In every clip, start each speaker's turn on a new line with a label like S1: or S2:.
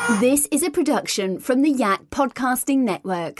S1: This is a production from the Yak Podcasting Network.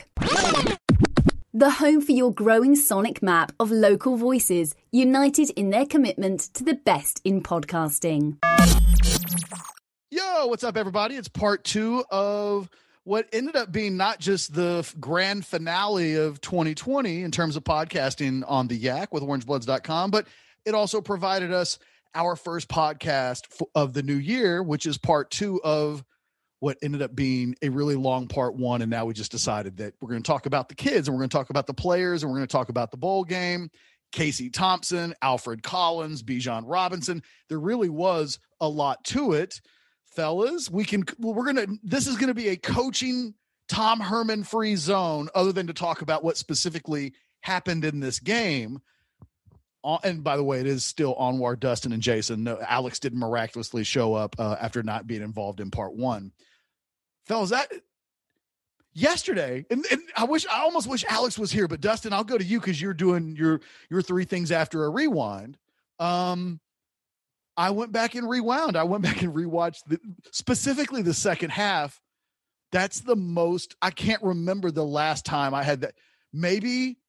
S1: The home for your growing sonic map of local voices, united in their commitment to the best in podcasting.
S2: Yo, what's up, everybody? It's part 2 of what ended up being not just the grand finale of 2020 in terms of podcasting on the Yak with orangebloods.com, but it also provided us our first podcast of the new year, which is part 2 of what ended up being a really long part 1. And now we just decided that we're going to talk about the kids, and we're going to talk about the players, and we're going to talk about the bowl game, Casey Thompson, Alfred Collins, Bijan Robinson. There really was a lot to it, fellas. This is going to be a coaching Tom Herman free zone, other than to talk about what specifically happened in this game. And by the way, it is still Anwar, Dustin, and Jason. No, Alex didn't miraculously show up after not being involved in part 1. Fellas, that yesterday, and I almost wish Alex was here, but Dustin, I'll go to you because you're doing your 3 things after a rewind. I went back and rewound. I went back and rewatched specifically the second half. That's the most, I can't remember the last time I had that. Maybe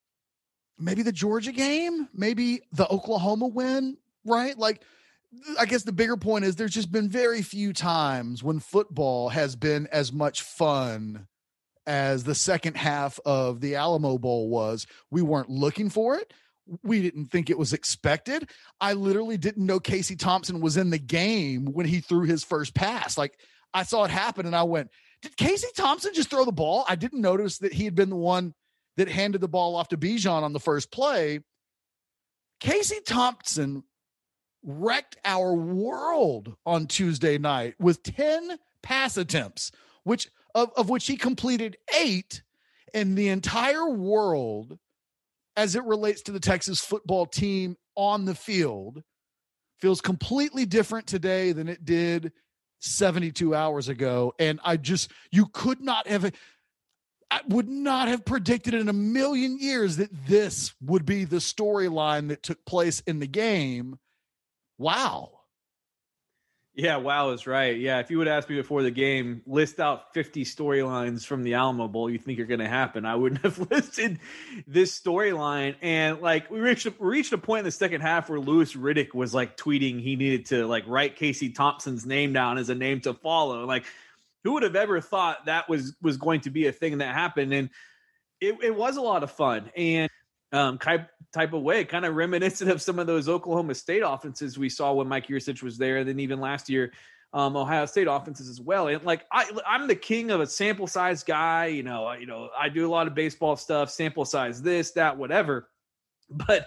S2: the Georgia game, maybe the Oklahoma win, right? Like, I guess the bigger point is there's just been very few times when football has been as much fun as the second half of the Alamo Bowl was. We weren't looking for it. We didn't think it was expected. I literally didn't know Casey Thompson was in the game when he threw his first pass. Like, I saw it happen and I went, did Casey Thompson just throw the ball? I didn't notice that he had been the one that handed the ball off to Bijan on the first play. Casey Thompson wrecked our world on Tuesday night with 10 pass attempts, of which he completed 8, and the entire world, as it relates to the Texas football team on the field, feels completely different today than it did 72 hours ago. And I would not have predicted in a million years that this would be the storyline that took place in the game. Wow.
S3: Yeah, wow is right. Yeah, if you would ask me before the game, list out 50 storylines from the Alamo Bowl you think are going to happen, I wouldn't have listed this storyline. And like we reached a point in the second half where Louis Riddick was like tweeting he needed to like write Casey Thompson's name down as a name to follow. Like, who would have ever thought that was going to be a thing that happened? And it was a lot of fun. And type of way, kind of reminiscent of some of those Oklahoma State offenses we saw when Mike Yurcich was there. And then even last year, Ohio State offenses as well. And like, I'm the king of a sample size guy. You know, I do a lot of baseball stuff, sample size, this, that, whatever. But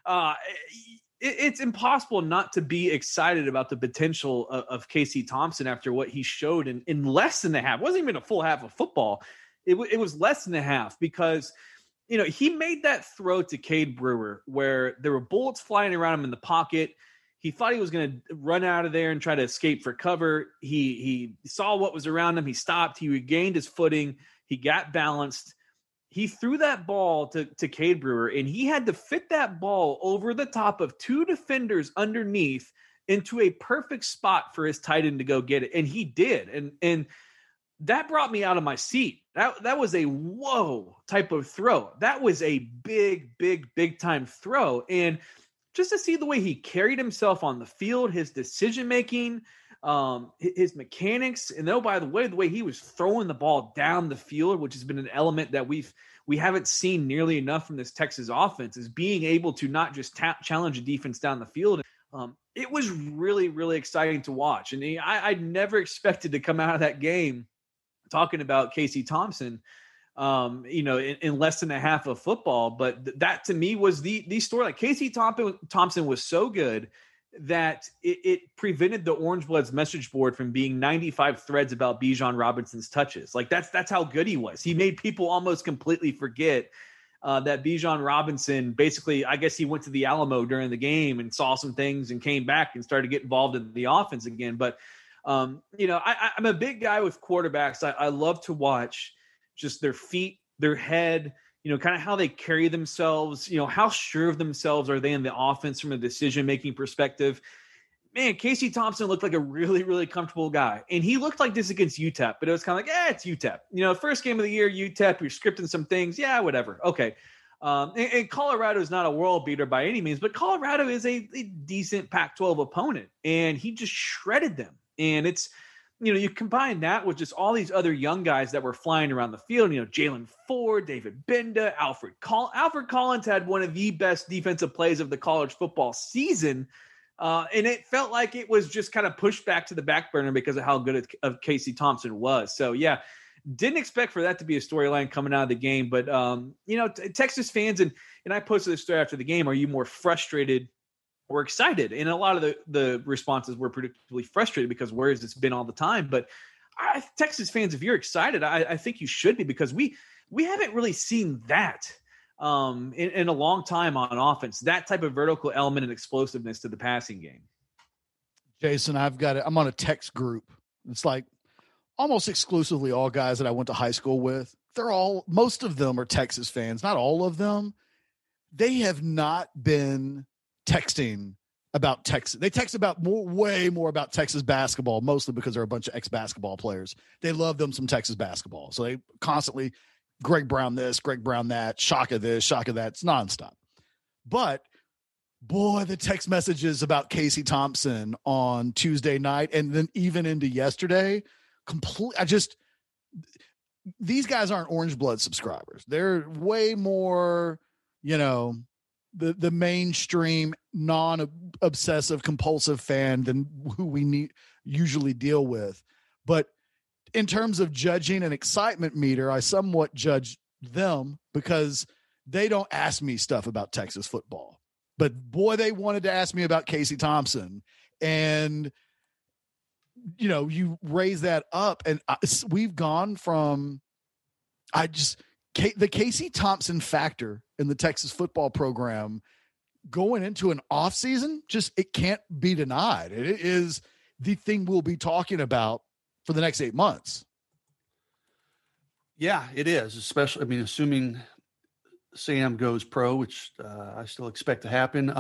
S3: it's impossible not to be excited about the potential of Casey Thompson after what he showed in less than a half. It wasn't even a full half of football. It was less than a half because, you know, he made that throw to Cade Brewer where there were bullets flying around him in the pocket. He thought he was going to run out of there and try to escape for cover. He saw what was around him. He stopped. He regained his footing. He got balanced. He threw that ball to Cade Brewer, and he had to fit that ball over the top of 2 defenders underneath into a perfect spot for his tight end to go get it. And he did. And that brought me out of my seat. That was a whoa type of throw. That was a big time throw. And just to see the way he carried himself on the field, his decision-making, his mechanics, and by the way he was throwing the ball down the field, which has been an element that we haven't seen nearly enough from this Texas offense, is being able to not just challenge a defense down the field. It was really, really exciting to watch. And I never expected to come out of that game talking about Casey Thompson, in less than a half of football. But that to me was the story. Like, Casey Thompson was so good that it prevented the Orange Bloods message board from being 95 threads about Bijan Robinson's touches. Like, that's how good he was. He made people almost completely forget that Bijan Robinson, basically, I guess he went to the Alamo during the game and saw some things and came back and started to get involved in the offense again. But, I'm a big guy with quarterbacks. I love to watch just their feet, their head, kind of how they carry themselves, how sure of themselves are they in the offense from a decision-making perspective. man, Casey Thompson looked like a really, really comfortable guy. And he looked like this against UTEP, but it was kind of like, it's UTEP. First game of the year, UTEP, you're scripting some things. Yeah, whatever. Okay. And Colorado is not a world beater by any means, but Colorado is a decent Pac-12 opponent. And he just shredded them. And it's, you combine that with just all these other young guys that were flying around the field, Jalen Ford, David Benda, Alfred Collins. Alfred Collins had one of the best defensive plays of the college football season. And it felt like it was just kind of pushed back to the back burner because of how good of Casey Thompson was. So, yeah, didn't expect for that to be a storyline coming out of the game. But, Texas fans, and I posted this story after the game, are you more frustrated or excited? And a lot of the responses were predictably frustrated because where has this been all the time? But Texas fans, if you're excited, I think you should be, because we haven't really seen that in a long time on offense, that type of vertical element and explosiveness to the passing game.
S2: Jason, I'm on a text group. It's like almost exclusively all guys that I went to high school with. Most of them are Texas fans, not all of them. They have not been texting about Texas. They text about way more about Texas basketball, mostly because they're a bunch of ex-basketball players. They love them some Texas basketball. So they constantly Greg Brown this, Greg Brown that, Shaka this, Shaka that. It's nonstop. But boy, the text messages about Casey Thompson on Tuesday night and then even into yesterday, these guys aren't Orange Blood subscribers. They're way more, the mainstream non-obsessive compulsive fan than who we usually deal with. But in terms of judging an excitement meter, I somewhat judge them because they don't ask me stuff about Texas football. But boy, they wanted to ask me about Casey Thompson. And, you raise that up, and we've gone from the Casey Thompson factor in the Texas football program going into an off season, it can't be denied. It is the thing we'll be talking about for the next 8 months.
S4: Yeah, it is. Especially, assuming Sam goes pro, which I still expect to happen.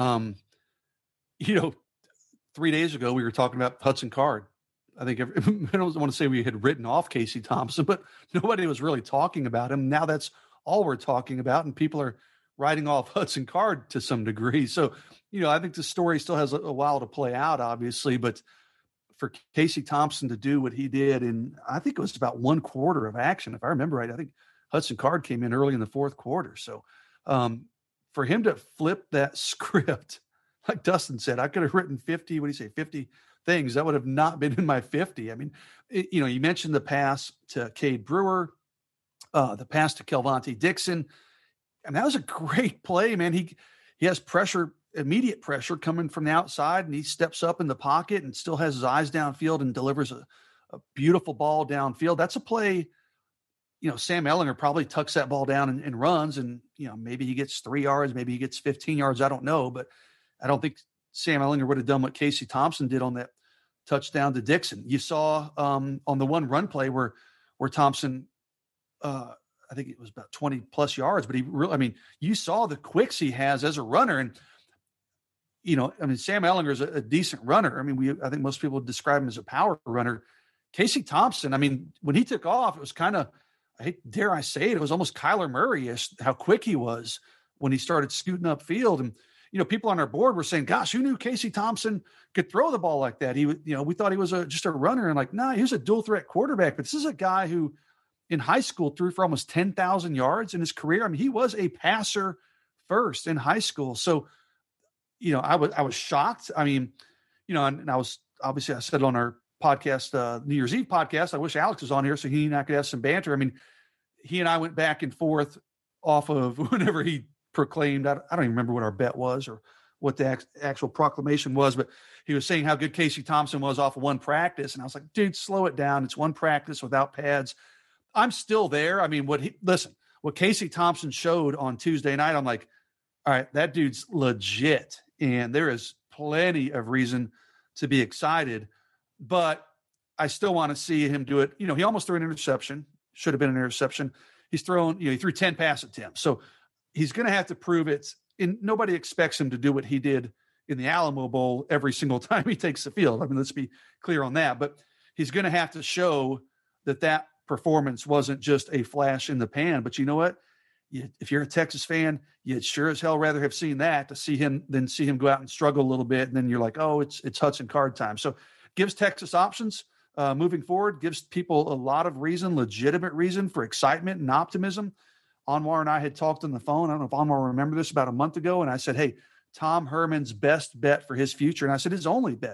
S4: 3 days ago, we were talking about Hudson Card. I think I don't want to say we had written off Casey Thompson, but nobody was really talking about him. Now that's all we're talking about, and people are writing off Hudson Card to some degree. So, I think the story still has a while to play out, obviously, but for Casey Thompson to do what he did in, I think it was about 1 quarter of action. If I remember right, I think Hudson Card came in early in the fourth quarter. So for him to flip that script, like Dustin said, I could have written 50 things. That would have not been in my 50. You mentioned the pass to Cade Brewer, the pass to Kelvonte Dixon. And that was a great play, man. He has pressure, immediate pressure coming from the outside, and he steps up in the pocket and still has his eyes downfield and delivers a beautiful ball downfield. That's a play, Sam Ehlinger probably tucks that ball down and runs, and, maybe he gets 3 yards, maybe he gets 15 yards. I don't know, but I don't think Sam Ehlinger would have done what Casey Thompson did on that touchdown to Dixon. You saw on the one run play where Thompson, I think it was about 20 plus yards, but you saw the quicks he has as a runner. And, Sam Ehlinger is a decent runner. I think most people would describe him as a power runner. Casey Thompson, when he took off, it was kind of, dare I say it was almost Kyler Murray-ish, how quick he was when he started scooting upfield. And, people on our board were saying, gosh, who knew Casey Thompson could throw the ball like that? We thought he was just a runner, and he was a dual threat quarterback, but this is a guy who in high school threw for almost 10,000 yards in his career. He was a passer first in high school. So, I was shocked. And I was, obviously I said on our podcast, New Year's Eve podcast, I wish Alex was on here so he and I could have some banter. He and I went back and forth off of whenever he proclaimed, I don't even remember what our bet was or what the actual proclamation was, but he was saying how good Casey Thompson was off of one practice. And I was like, dude, slow it down. It's one practice without pads. I'm still there. What Casey Thompson showed on Tuesday night, I'm like, all right, that dude's legit. And there is plenty of reason to be excited, but I still want to see him do it. He almost threw an interception, should have been an interception. He threw 10 pass attempts. So he's going to have to prove it. And nobody expects him to do what he did in the Alamo Bowl every single time he takes the field. I mean, let's be clear on that. But he's going to have to show that performance wasn't just a flash in the pan. But you know what? If you're a Texas fan, you'd sure as hell rather have seen that than see him go out and struggle a little bit. And then you're like, oh, it's Hudson Card time. So gives Texas options moving forward, gives people a lot of legitimate reason for excitement and optimism. Anwar and I had talked on the phone. I don't know if Anwar remember this, about a month ago. And I said, hey, Tom Herman's best bet for his future. And I said, his only bet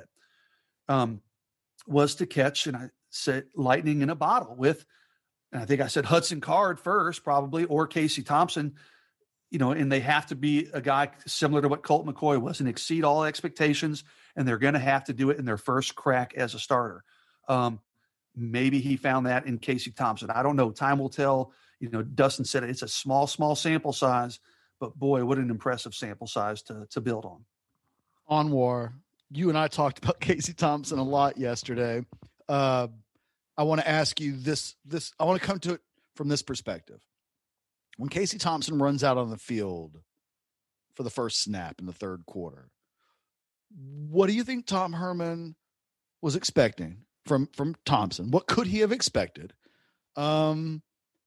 S4: was to catch, and I said, lightning in a bottle with, and I think I said Hudson Card first, probably, or Casey Thompson, and they have to be a guy similar to what Colt McCoy was and exceed all expectations. And they're going to have to do it in their first crack as a starter. Maybe he found that in Casey Thompson. I don't know. Time will tell. Dustin said it's a small sample size, but boy, what an impressive sample size to build on.
S2: Anwar, you and I talked about Casey Thompson a lot yesterday. I want to ask you this. I want to come to it from this perspective. When Casey Thompson runs out on the field for the first snap in the third quarter, what do you think Tom Herman was expecting from Thompson? What could he have expected? How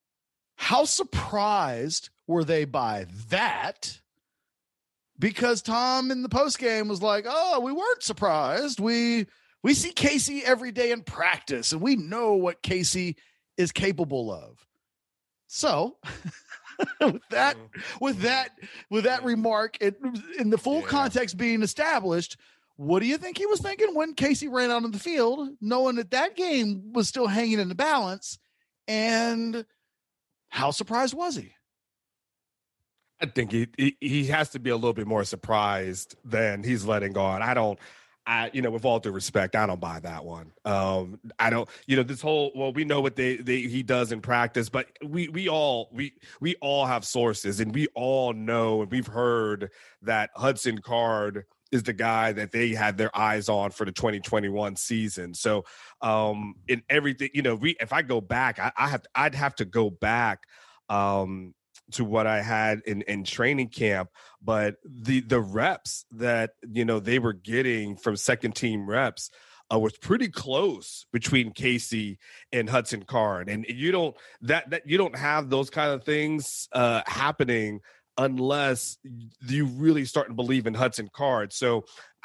S2: surprised were they by that? Because Tom in the postgame was like, oh, we weren't surprised. We see Casey every day in practice, and we know what Casey is capable of. So with that remark, in the full context being established, what do you think he was thinking when Casey ran out on the field, knowing that game was still hanging in the balance? And how surprised was he?
S5: I think he has to be a little bit more surprised than he's letting on. With all due respect, I don't buy that one. I don't, this whole, well, we know what he does in practice, but we all have sources, and we all know, and we've heard that Hudson Card is the guy that they had their eyes on for the 2021 season. So in everything, if I go back, I'd have to go back to what I had in training camp, but the reps that, they were getting from second team reps was pretty close between Casey and Hudson Card. And you don't have those kind of things happening unless you really start to believe in Hudson Card. So,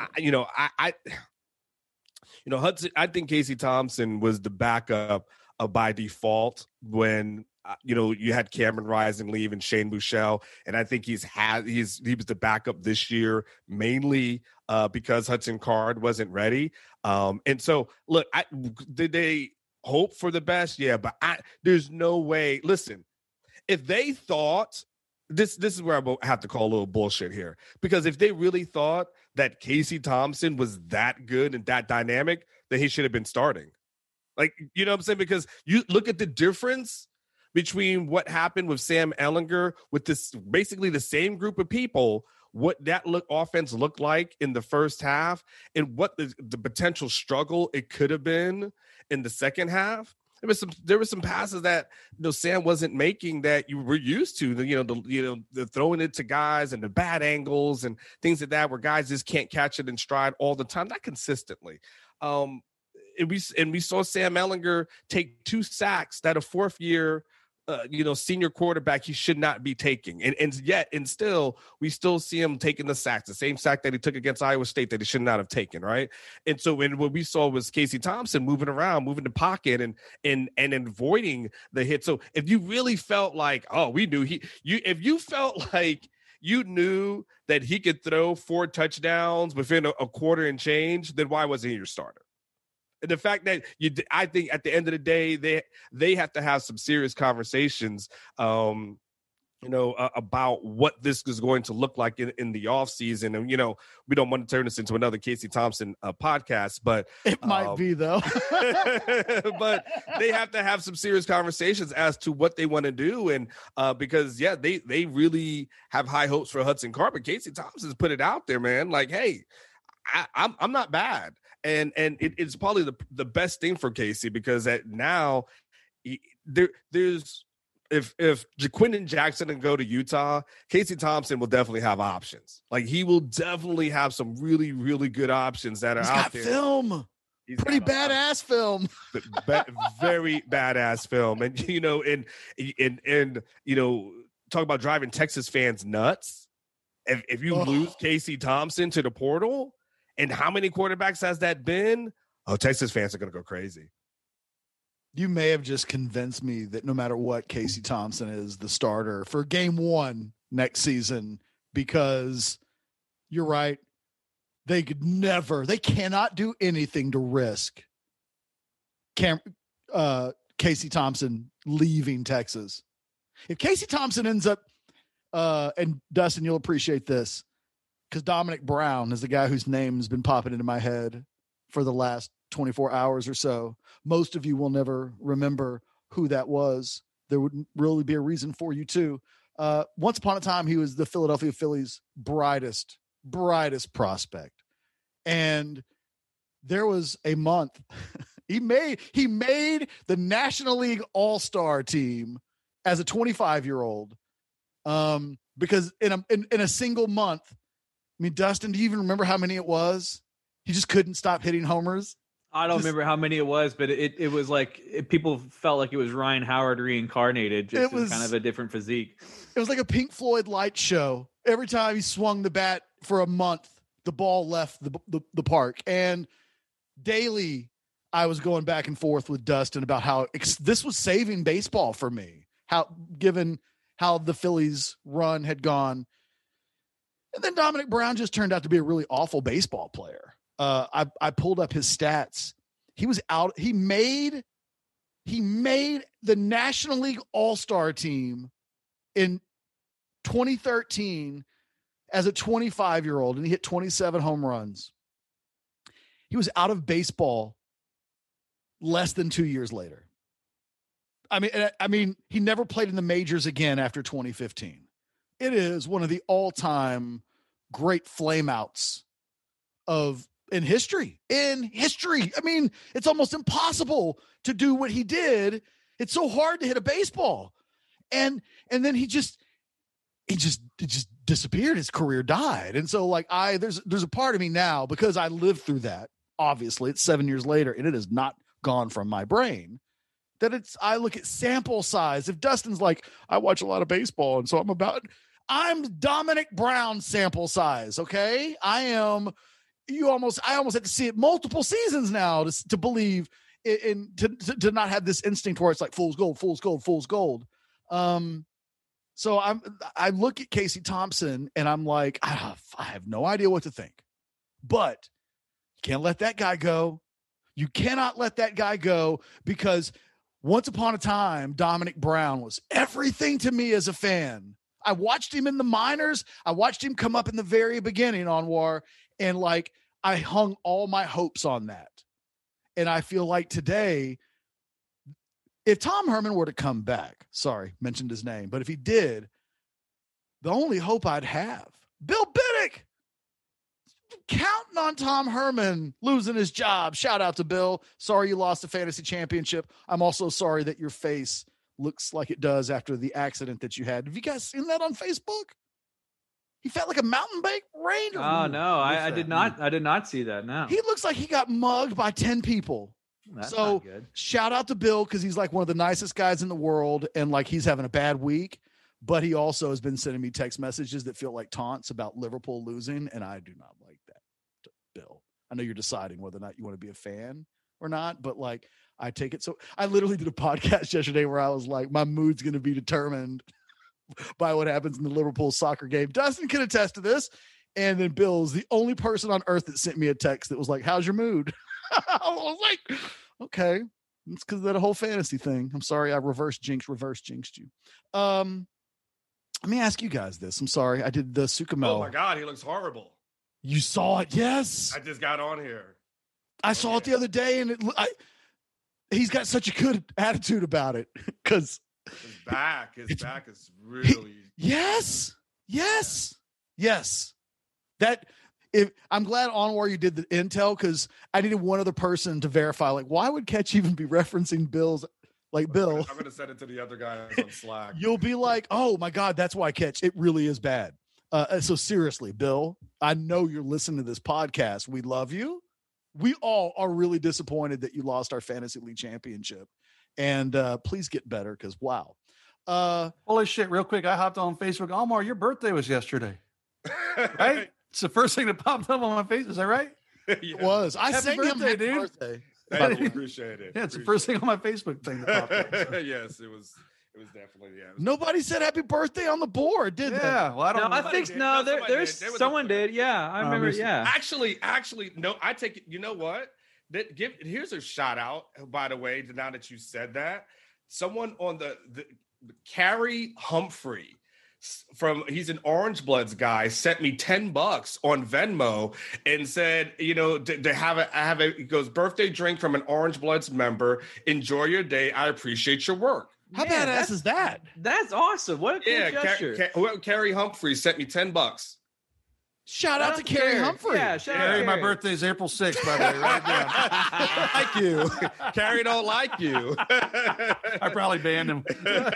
S5: Hudson, I think Casey Thompson was the backup by default when, you had Cameron Rising leave and Shane Buechele, and I think he was the backup this year mainly because Hudson Card wasn't ready. And so, look, did they hope for the best? Yeah, but there's no way. Listen, if they thought this is where I have to call a little bullshit here, because if they really thought that Casey Thompson was that good and that dynamic, then he should have been starting. Like, you know what I'm saying? Because you look at the difference between what happened with Sam Ehlinger with this basically the same group of people, what that offense looked like in the first half, and what the potential struggle it could have been in the second half. There were some passes that Sam wasn't making that you were used to. The throwing it to guys and the bad angles and things like that, where guys just can't catch it in stride all the time, not consistently. And we saw Sam Ehlinger take 2 sacks that a fourth year senior quarterback he should not be taking. And still we still see him taking the sacks, the same sack that he took against Iowa State that he should not have taken, right? And so what we saw was Casey Thompson moving around, moving the pocket and avoiding the hit. So if you really felt like, oh, we knew if you felt like you knew that he could throw 4 touchdowns within a quarter and change, then why wasn't he your starter? And the fact that I think at the end of the day, they have to have some serious conversations, about what this is going to look like in the offseason. And, we don't want to turn this into another Casey Thompson podcast, but
S2: it might be though.
S5: But they have to have some serious conversations as to what they want to do. And because, they really have high hopes for Hudson Card, but Casey Thompson's put it out there, man. Like, hey, I'm not bad. And it's probably the best thing for Casey, because now there's if Jaquindon Jackson can go to Utah, Casey Thompson will definitely have options. Like he will definitely have some really, really good options that are out there.
S2: Film.
S5: He's
S2: pretty
S5: got
S2: badass film.
S5: Very badass film. And talk about driving Texas fans nuts. If you lose Casey Thompson to the portal, and how many quarterbacks has that been? Oh, Texas fans are going to go crazy.
S2: You may have just convinced me that no matter what, Casey Thompson is the starter for game 1 next season, because you're right. They cannot do anything to risk Casey Thompson leaving Texas. If Casey Thompson ends up, and Dustin, you'll appreciate this, because Dominic Brown is the guy whose name has been popping into my head for the last 24 hours or so. Most of you will never remember who that was. There wouldn't really be a reason for you to. Once upon a time, he was the Philadelphia Phillies' brightest prospect. And there was a month he made the National League All-Star team as a 25-year-old. Because in a single month, I mean, Dustin, do you even remember how many it was? He just couldn't stop hitting homers.
S3: I don't remember how many it was, but it was like people felt like it was Ryan Howard reincarnated, just in kind of a different physique.
S2: It was like a Pink Floyd light show. Every time he swung the bat for a month, the ball left the park. And daily, I was going back and forth with Dustin about how this was saving baseball for me, given how the Phillies' run had gone. And then Dominic Brown just turned out to be a really awful baseball player. I pulled up his stats. He was out. He made the National League All-Star team in 2013 as a 25-year-old, and he hit 27 home runs. He was out of baseball less than 2 years later. I mean, he never played in the majors again after 2015. It is one of the all-time great flameouts in history. I mean, it's almost impossible to do what he did. It's so hard to hit a baseball. And then he just disappeared. His career died. And so like there's a part of me now, because I lived through that. Obviously, it's 7 years later and it has not gone from my brain, that I look at sample size. If Dustin's like, I watch a lot of baseball, and so I'm Dominic Brown sample size. Okay. I almost have to see it multiple seasons now to believe to not have this instinct where it's like fool's gold. So I look at Casey Thompson and I'm like, I have no idea what to think, but you can't let that guy go. You cannot let that guy go, because once upon a time, Dominic Brown was everything to me as a fan. I watched him in the minors. I watched him come up in the very beginning on WAR, and like I hung all my hopes on that. And I feel like today, if Tom Herman were to come back, mentioned his name, but if he did, the only hope I'd have, Bill Biddick, counting on Tom Herman losing his job. Shout out to Bill. Sorry you lost the fantasy championship. I'm also sorry that your face looks like it does after the accident that you had. Have you guys seen that on Facebook? He felt like a mountain bike ranger.
S3: Oh no, I did not. I did not see that. No,
S2: he looks like he got mugged by 10 people.
S3: That's
S2: so
S3: not good.
S2: Shout out to Bill, because he's like one of the nicest guys in the world, and like he's having a bad week, but he also has been sending me text messages that feel like taunts about Liverpool losing, and I do not like that. Bill, I know you're deciding whether or not you want to be a fan or not, but like I take it. So I literally did a podcast yesterday where I was like, my mood's going to be determined by what happens in the Liverpool soccer game. Dustin can attest to this. And then Bill's the only person on earth that sent me a text that was like, how's your mood? I was like, okay, it's because of that whole fantasy thing. I'm sorry. I reverse jinxed you. Let me ask you guys this. I'm sorry. I did the Sukamel.
S5: Oh my God. He looks horrible.
S2: You saw it. Yes.
S5: I just got on here.
S2: I saw it the other day, and he's got such a good attitude about it, because
S5: his back is really.
S2: Yes. That I'm glad Onwar you did the intel, because I needed one other person to verify. Like, why would Ketch even be referencing Bill's Like Bill,
S5: I'm gonna send it to the other guys on Slack.
S2: you'll be like, oh my God, that's why I catch. It really is bad. So seriously, Bill, I know you're listening to this podcast. We love you. We all are really disappointed that you lost our fantasy league championship, and please get better. Cause wow.
S4: Holy shit. Real quick. I hopped on Facebook. Omar, your birthday was yesterday, right? It's the first thing that popped up on my face. Is that right?
S2: It was. I
S4: Happy
S2: sang him
S4: birthday,
S2: happy
S4: dude.
S2: birthday.
S5: Thank you, appreciate it.
S4: Yeah, it's the first thing on my Facebook thing that popped up. So.
S5: Yes, it was definitely, yeah.
S2: Nobody said happy birthday on the board, did they?
S4: Yeah, well, I don't
S3: No,
S4: know.
S3: I think
S5: did.
S3: no.
S5: No, somebody
S3: There's
S5: did. There was
S3: someone
S5: a-
S3: did. Yeah, I remember.
S4: missed it.
S3: Yeah.
S5: Actually, no. I take it. You know what? Here's a shout out. By the way, now that you said that, someone on the Carrie Humphrey he's an Orange Bloods guy, sent me $10 on Venmo and said, to have a he goes, birthday drink from an Orange Bloods member. Enjoy your day. I appreciate your work.
S2: How
S3: Man,
S2: badass is that?
S3: That's awesome. What a cool gesture.
S5: Carrie Humphrey sent me $10.
S2: Shout out to Carrie Humphrey.
S3: Yeah, shout out
S4: Carrie, my
S3: Carrie.
S4: birthday is April 6th, by the way. Right now.
S5: Like you. Carrie don't like you.
S4: I probably banned him.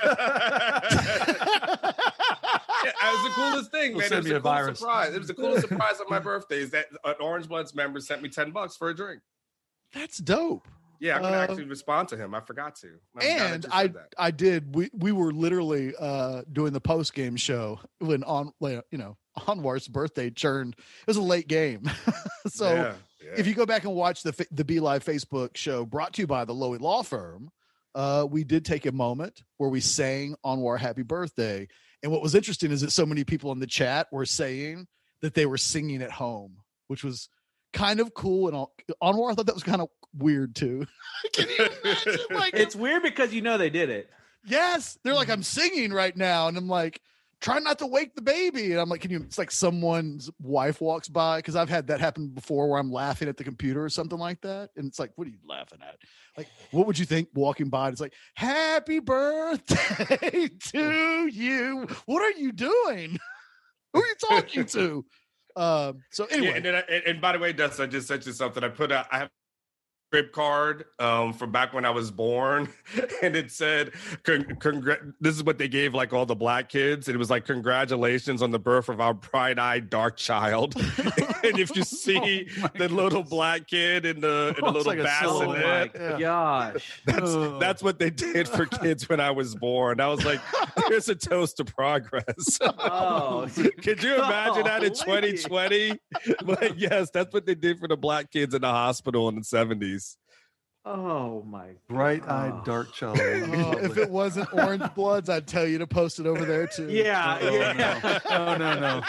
S5: Yeah, it was the coolest thing,
S4: Will
S5: man. It
S4: send
S5: was
S4: me
S5: a
S4: a
S5: cool
S4: virus.
S5: surprise. It was the coolest surprise on my birthday is that an Orange Bloods member sent me $10 for a drink.
S2: That's dope.
S5: Yeah, I'm gonna actually respond to him. I forgot to.
S2: And I did. We were literally doing the post game show when Anwar's birthday turned. It was a late game, so
S5: Yeah.
S2: if you go back and watch the Be Live Facebook show brought to you by the Lowy Law Firm, we did take a moment where we sang Anwar happy birthday. And what was interesting is that so many people in the chat were saying that they were singing at home, which was kind of cool. And Anwar, I thought that was kind of weird too. Can you imagine? Like,
S3: It's weird because they did it.
S2: yes, they're like, I'm singing right now, and I'm like, try not to wake the baby. And I'm like, it's like someone's wife walks by, because I've had that happen before where I'm laughing at the computer or something like that. And it's like, what are you laughing at? Like, what would you think walking by? It's like, happy birthday to you. What are you doing? Who are you talking to? So anyway.
S5: Yeah, and by the way, Dustin, I just sent you something. I have crib card from back when I was born, and it said this is what they gave like all the black kids, and it was like, congratulations on the birth of our bright-eyed dark child. And if you see the little black kid in the little
S4: like a
S5: bassinet,
S4: silhouette.
S3: Gosh.
S5: that's what they did for kids when I was born. I was like, here's a toast to progress.
S3: Oh.
S5: Could you imagine that in
S3: Golly.
S5: 2020? But yes, that's what they did for the black kids in the hospital in the 70s.
S3: Oh my.
S4: Bright-eyed dark child.
S2: Oh, if it wasn't Orange Bloods, I'd tell you to post it over there too.
S3: Yeah.
S4: No.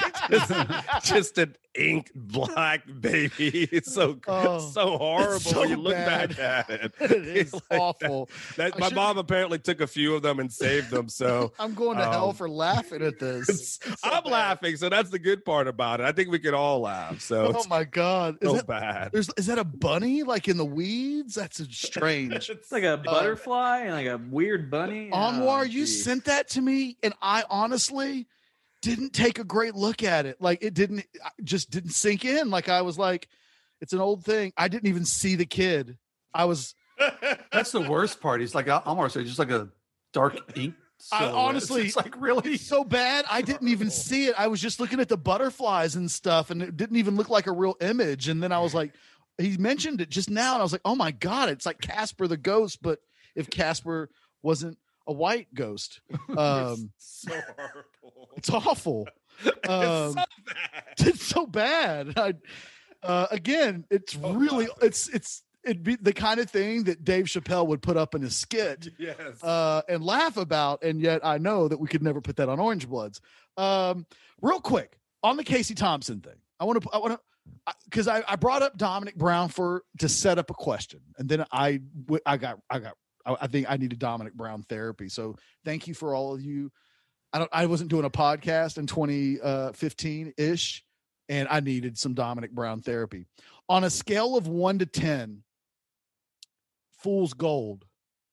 S5: just an ink black baby. It's so horrible
S2: it's so
S5: when you look
S2: bad.
S5: back at it.
S2: It is
S5: Like
S2: awful.
S5: That,
S2: I
S5: my
S2: should-
S5: mom apparently took a few of them and saved them. So
S2: I'm going to hell for laughing at this.
S5: I'm laughing. So that's the good part about it. I think we could all laugh. So
S2: Oh
S5: it's
S2: my God.
S5: so bad.
S2: Is that a bunny like in the weeds? That's strange.
S3: It's like a butterfly and like a weird bunny.
S2: Anwar,
S3: Oh,
S2: you
S3: geez.
S2: sent that to me, and I honestly didn't take a great look at it. Like it just didn't sink in. Like I was like, it's an old thing. I didn't even see the kid.
S4: That's the worst part. He's like, I'm going to say, just like a dark ink. silhouette.
S2: Honestly,
S4: it's like really.
S2: It's so bad. I didn't even see it. I was just looking at the butterflies and stuff, and it didn't even look like a real image. And then I was like, he mentioned it just now, and I was like, oh my God, it's like Casper the ghost, but if Casper wasn't a white ghost.
S5: So horrible.
S2: It's awful.
S5: It's so bad.
S2: It's so bad. Again, it's really it'd be the kind of thing that Dave Chappelle would put up in a skit
S5: Yes.
S2: and laugh about, and yet I know that we could never put that on Orange Bloods. Real quick on the Casey Thompson thing, I want to because I brought up Dominic Brown to set up a question, and then I think I needed Dominic Brown therapy. So thank you for all of you. I wasn't doing a podcast in 2015 ish, and I needed some Dominic Brown therapy. On a scale of 1 to 10, fool's gold,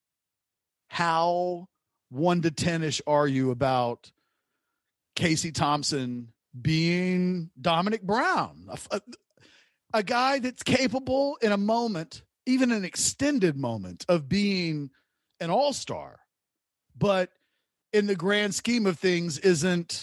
S2: how 1 to 10 ish are you about Casey Thompson being Dominic Brown, a guy that's capable in a moment, even an extended moment, of being an all-star, but in the grand scheme of things isn't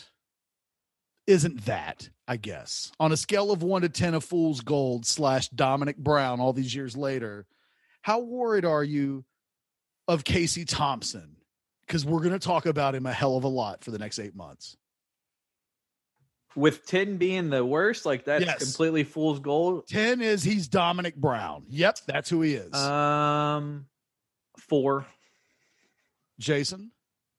S2: that, I guess. On a scale of 1 to 10 of fool's gold / Dominic Brown all these years later, how worried are you of Casey Thompson? Because we're going to talk about him a hell of a lot for the next 8 months.
S3: With 10 being the worst, like that's completely fool's gold.
S2: 10 is he's Dominic Brown. Yep, that's who he is.
S3: 4.
S2: Jason?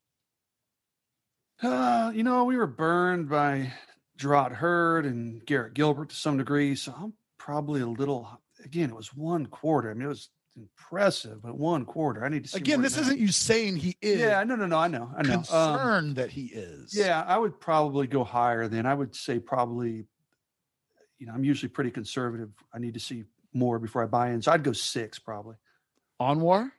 S4: We were burned by Gerard Hurd and Garrett Gilbert to some degree, so I'm probably a little. Again, it was 1 quarter. I mean, it was impressive, but 1 quarter. I need to see.
S2: Again, this isn't you saying he is.
S4: Yeah, no. I know.
S2: Concerned that he is.
S4: Yeah, I would probably go higher than. I would say probably. I'm usually pretty conservative. I need to see more before I buy in, so I'd go 6 probably.
S2: Anwar?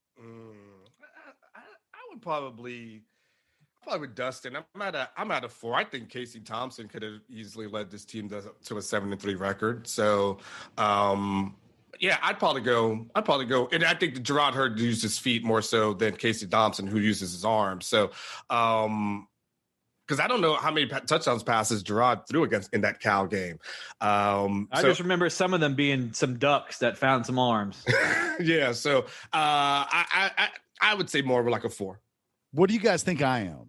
S5: I would probably with Dustin. I'm at a 4. I think Casey Thompson could have easily led this team to a 7-3 record. So, yeah, I'd probably go. And I think that Gerard Hurd used his feet more so than Casey Thompson, who uses his arms. So, because I don't know how many touchdowns passes Gerard threw in that Cal game.
S3: I just remember some of them being some ducks that found some arms.
S5: Yeah. So, I would say more of like a 4.
S2: What do you guys think I am?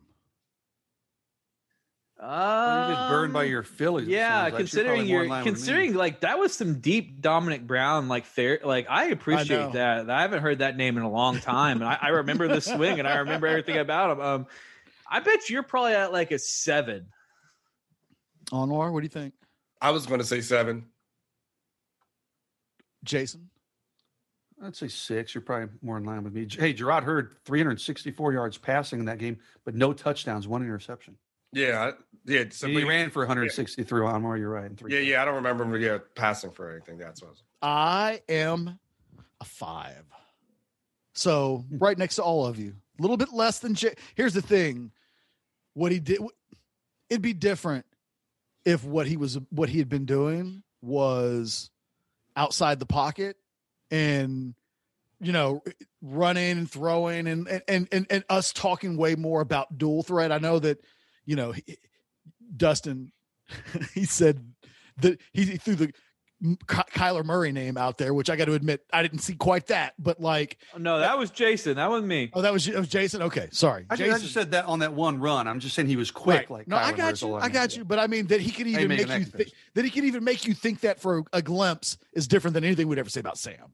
S4: You've been burned by your Phillies.
S3: Yeah, considering like that was some deep Dominic Brown I appreciate that. I haven't heard that name in a long time, and I remember the swing and I remember everything about him. I bet you're probably at like a 7.
S2: Anwar, what do you think?
S5: I was going to say 7.
S2: Jason?
S4: I'd say 6. You're probably more in line with me. Hey, Gerard Hurd, 364 yards passing in that game, but no touchdowns, 1 interception.
S5: Yeah.
S4: So he ran for 163 on more. You're right.
S5: Yeah. I don't remember him passing for anything. That's what
S2: I am a 5. So right next to all of you, a little bit less than Here's the thing. What he did, it'd be different if what he had been doing was outside the pocket and, running and throwing and us talking way more about dual threat. I know that, Dustin, he said that he threw the Kyler Murray name out there, which I got to admit, I didn't see quite that, but
S3: no, that was Jason. That was me.
S2: Oh, that was Jason. Okay. Sorry.
S4: I just said that on that 1 run. I'm just saying he was quick.
S2: Right. No, Kyler I got you. But I mean that he could even make you think that for a glimpse is different than anything we'd ever say about Sam.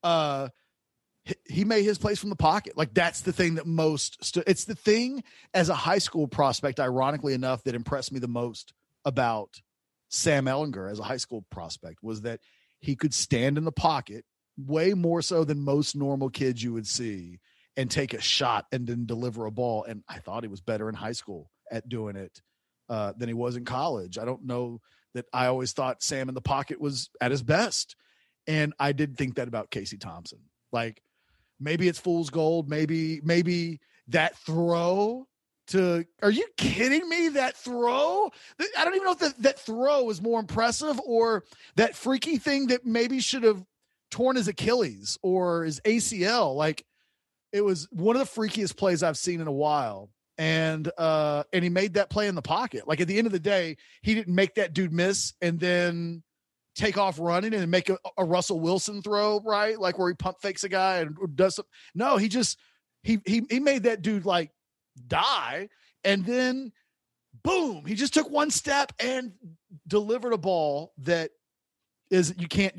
S2: He made his plays from the pocket. Like that's the thing that it's the thing as a high school prospect, ironically enough, that impressed me the most about Sam Ehlinger as a high school prospect was that he could stand in the pocket way more so than most normal kids you would see and take a shot and then deliver a ball. And I thought he was better in high school at doing it than he was in college. I don't know that I always thought Sam in the pocket was at his best. And I did think that about Casey Thompson. Like maybe it's fool's gold. Maybe that throw are you kidding me? That throw? I don't even know if that throw is more impressive or that freaky thing that maybe should have torn his Achilles or his ACL. Like it was one of the freakiest plays I've seen in a while. And he made that play in the pocket. Like at the end of the day, he didn't make that dude miss and then take off running and make a Russell Wilson throw, right? Like where he pump fakes a guy and does something. No, he just, he made that dude like die. And then boom, he just took one step and delivered a ball that is, you can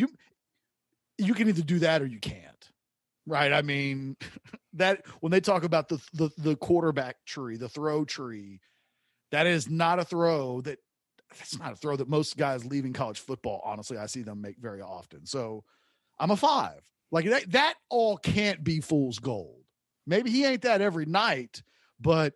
S2: either do that or you can't. Right. I mean, that when they talk about the quarterback tree, the throw tree, that is not a throw that's not a throw that most guys leaving college football, honestly, I see them make very often. So I'm a 5. Like that all can't be fool's gold. Maybe he ain't that every night, but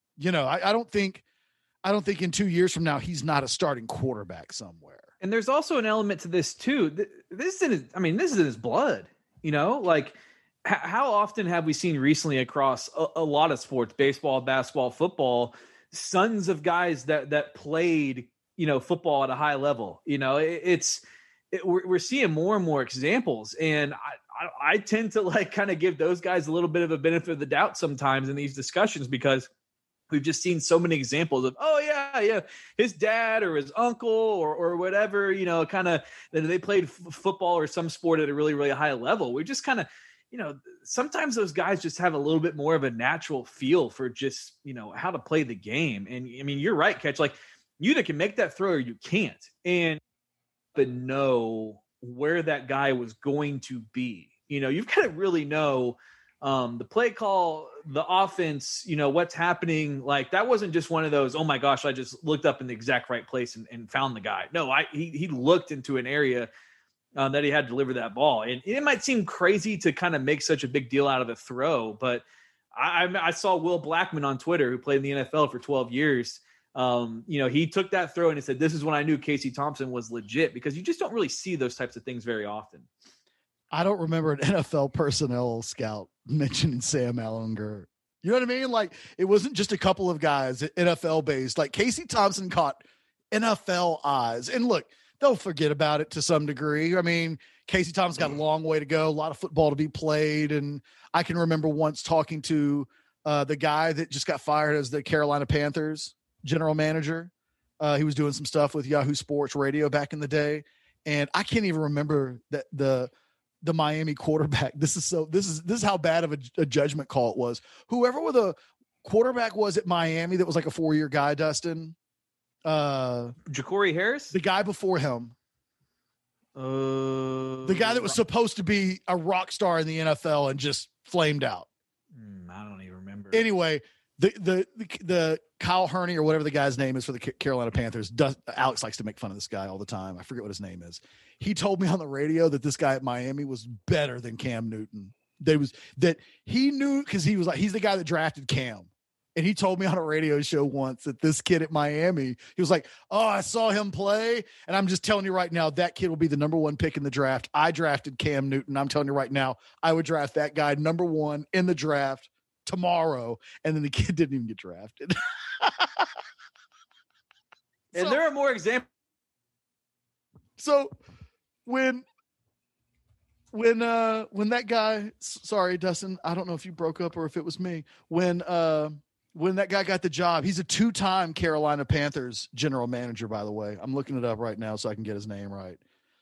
S2: I don't think in 2 years from now, he's not a starting quarterback somewhere.
S3: And there's also an element to this too. This is in his blood, like how often have we seen recently across a lot of sports, baseball, basketball, football, sons of guys that played, football at a high level. We're seeing more and more examples. And I tend to like kind of give those guys a little bit of a benefit of the doubt sometimes in these discussions, because we've just seen so many examples of, oh yeah, his dad or his uncle or whatever, kind of, they played football or some sport at a really, really high level. We just kind of, sometimes those guys just have a little bit more of a natural feel for just, how to play the game. And I mean, you're right, Catch. Like, you either can make that throw or you can't. And but know where that guy was going to be. You've got to really know the play call, the offense, what's happening. Like, that wasn't just one of those, oh my gosh, I just looked up in the exact right place and found the guy. No, he looked into an area that he had to deliver that ball. And it might seem crazy to kind of make such a big deal out of a throw, but I saw Will Blackman on Twitter, who played in the NFL for 12 years. He took that throw and he said, this is when I knew Casey Thompson was legit, because you just don't really see those types of things very often.
S2: I don't remember an NFL personnel scout mentioning Sam Ehlinger. You know what I mean? Like, it wasn't just a couple of guys NFL based. Like, Casey Thompson caught NFL eyes. And look, they'll forget about it to some degree. I mean, Casey Thompson's got a long way to go, a lot of football to be played. And I can remember once talking to the guy that just got fired as the Carolina Panthers general manager. He was doing some stuff with Yahoo Sports Radio back in the day. And I can't even remember that the Miami quarterback. This is how bad of a judgment call it was. Whoever the quarterback was at Miami that was like a 4-year guy, Dustin.
S3: Ja'Cory Harris?
S2: The guy before him. The guy that was supposed to be a rock star in the NFL and just flamed out.
S3: I don't even remember.
S2: Anyway, the Kyle Hurney or whatever the guy's name is for the Carolina Panthers. Alex likes to make fun of this guy all the time. I forget what his name is. He told me on the radio that this guy at Miami was better than Cam Newton. That he knew, because he was like, he's the guy that drafted Cam. And he told me on a radio show once that this kid at Miami, he was like, oh, I saw him play. And I'm just telling you right now, that kid will be the number 1 pick in the draft. I drafted Cam Newton. I'm telling you right now, I would draft that guy number 1 in the draft tomorrow. And then the kid didn't even get drafted.
S3: And there are more examples.
S2: So when that guy, sorry, Dustin, I don't know if you broke up or if it was me, when that guy got the job, he's a 2-time Carolina Panthers general manager, by the way. I'm looking it up right now so I can get his name right.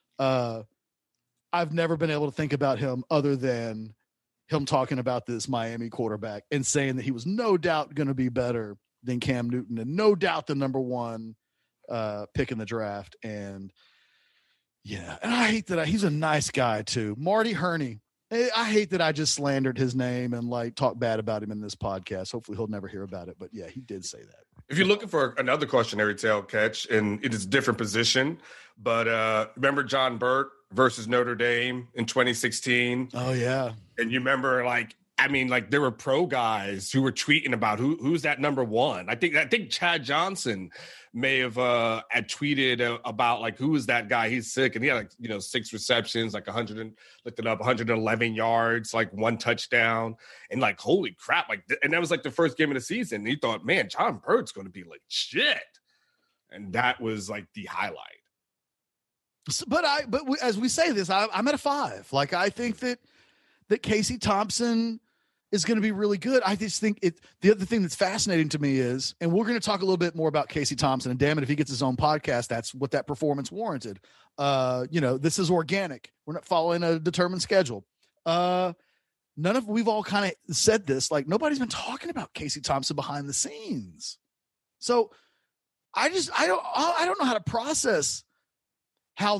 S2: I've never been able to think about him other than him talking about this Miami quarterback and saying that he was no doubt going to be better than Cam Newton and no doubt the number 1 pick in the draft. And yeah, and I hate that he's a nice guy too. Marty Hurney. I hate that I just slandered his name and like talked bad about him in this podcast. Hopefully he'll never hear about it. But yeah, he did say that.
S5: If you're looking for another cautionary tale, Catch, and it is a different position, but remember John Burt versus Notre Dame in 2016? Oh,
S2: yeah.
S5: And you remember, there were pro guys who were tweeting about who's that number 1. I think Chad Johnson may have had tweeted about like, who is that guy? He's sick. And he had 6 receptions, like 111 yards, like 1 touchdown. And like, holy crap. And that was like the first game of the season. And he thought, man, John Burt's going to be legit. And that was like the highlight.
S2: But as we say this, I'm at a 5. Like, I think that Casey Thompson is going to be really good. I just think the other thing that's fascinating to me is, and we're going to talk a little bit more about Casey Thompson, and damn it, if he gets his own podcast, that's what that performance warranted. This is organic. We're not following a determined schedule. We've all kind of said this, like nobody's been talking about Casey Thompson behind the scenes. So I don't know how to process how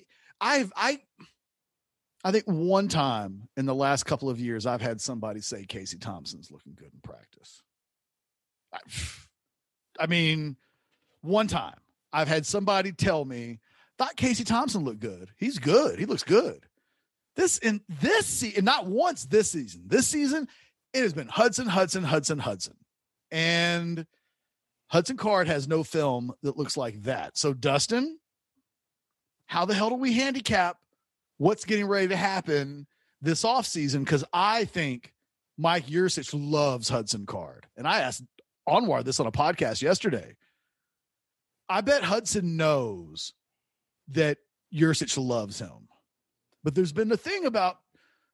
S2: I think one time in the last couple of years, I've had somebody say Casey Thompson's looking good in practice. I mean, one time I've had somebody tell me, thought Casey Thompson looked good. He's good. He looks good. Not once this season. This season, it has been Hudson. And Hudson Card has no film that looks like that. So, Dustin, how the hell do we handicap what's getting ready to happen this offseason? Because I think Mike Yurcich loves Hudson Card. And I asked Anwar this on a podcast yesterday. I bet Hudson knows that Yurcich loves him. But there's been a thing about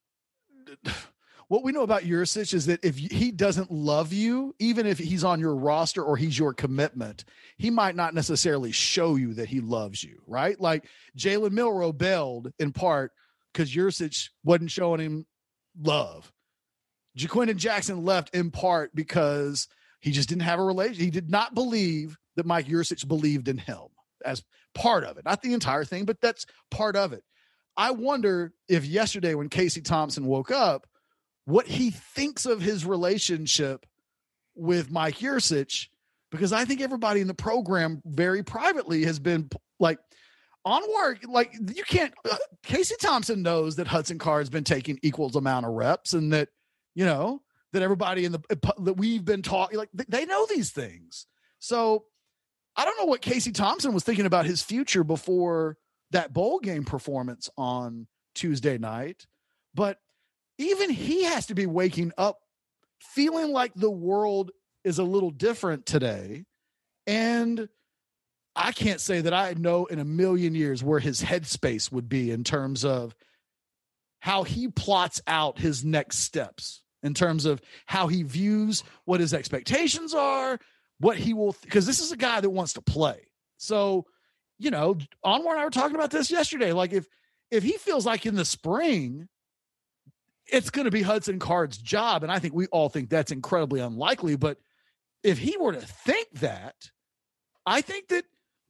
S2: what we know about Yurcich is that if he doesn't love you, even if he's on your roster or he's your commitment, he might not necessarily show you that he loves you, right? Like Jalen Milroe bailed in part because Yurcich wasn't showing him love. Jaquindon Jackson left in part because he just didn't have a relation. He did not believe that Mike Yurcich believed in him as part of it. Not the entire thing, but that's part of it. I wonder if yesterday when Casey Thompson woke up, what he thinks of his relationship with Mike Yurcich, because I think everybody in the program very privately has been like, Onward, like you can't, Casey Thompson knows that Hudson Card's been taking equal amount of reps and that, that everybody that we've been talking, like they know these things. So I don't know what Casey Thompson was thinking about his future before that bowl game performance on Tuesday night, but even he has to be waking up feeling like the world is a little different today. And I can't say that I know in a million years where his headspace would be in terms of how he plots out his next steps, in terms of how he views what his expectations are, what he will, because this is a guy that wants to play. So, Onward and I were talking about this yesterday. Like if he feels like in the spring, it's going to be Hudson Card's job. And I think we all think that's incredibly unlikely. But if he were to think that, I think that,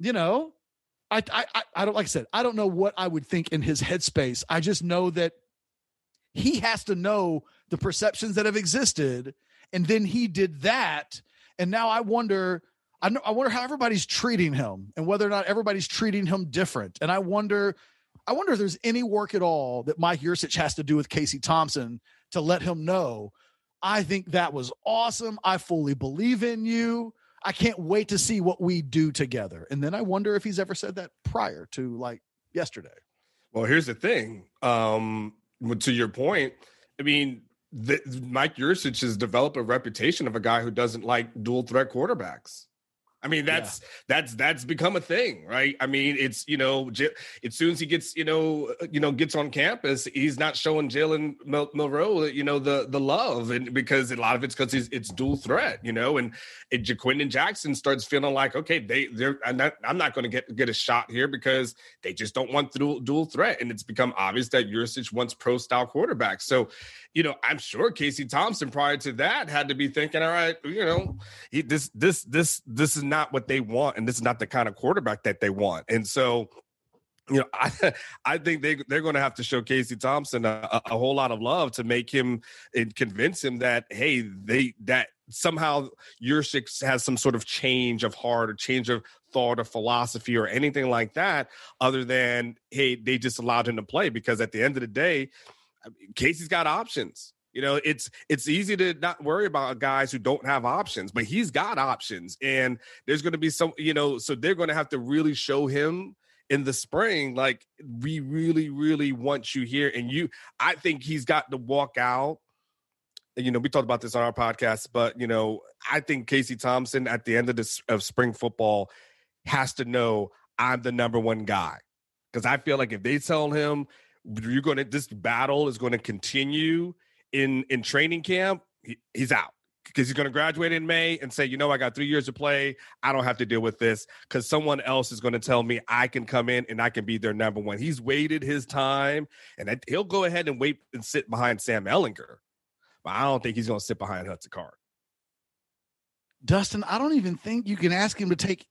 S2: I don't, like I said, I don't know what I would think in his headspace. I just know that he has to know the perceptions that have existed. And then he did that. And now I wonder how everybody's treating him and whether or not everybody's treating him different. And I wonder if there's any work at all that Mike Yurcich has to do with Casey Thompson to let him know, I think that was awesome. I fully believe in you. I can't wait to see what we do together. And then I wonder if he's ever said that prior to like yesterday.
S5: Well, here's the thing. To your point, I mean, Mike Yurcich has developed a reputation of a guy who doesn't like dual threat quarterbacks. I mean, that's become a thing, right? I mean, it's, as soon as he gets, gets on campus, he's not showing Jalen Milroe, the love, and because a lot of it's because it's dual threat, and Jaquindon Jackson starts feeling like, okay, I'm not going to get a shot here because they just don't want dual threat, and it's become obvious that Yurcich wants pro style quarterbacks. So, I'm sure Casey Thompson prior to that had to be thinking, all right, this is not what they want, and this is not the kind of quarterback that they want. And so, I think they're going to have to show Casey Thompson a whole lot of love to make him and convince him that, hey, that somehow Yurcich has some sort of change of heart or change of thought or philosophy or anything like that, other than, hey, they just allowed him to play. Because at the end of the day, Casey's got options. It's easy to not worry about guys who don't have options, but he's got options, and there's going to be some, so they're going to have to really show him in the spring, like, we really, really want you here. And I think he's got to walk out. We talked about this on our podcast, but, I think Casey Thompson at the end of spring football has to know, I'm the number one guy. Because I feel like if they tell him this battle is going to continue in training camp, he's out, because he's going to graduate in May and say, I got 3 years to play. I don't have to deal with this because someone else is going to tell me I can come in and I can be their number one. He's waited his time, and he'll go ahead and wait and sit behind Sam Ehlinger. But I don't think he's going to sit behind Hudson Card.
S2: Dustin, I don't even think you can ask him to take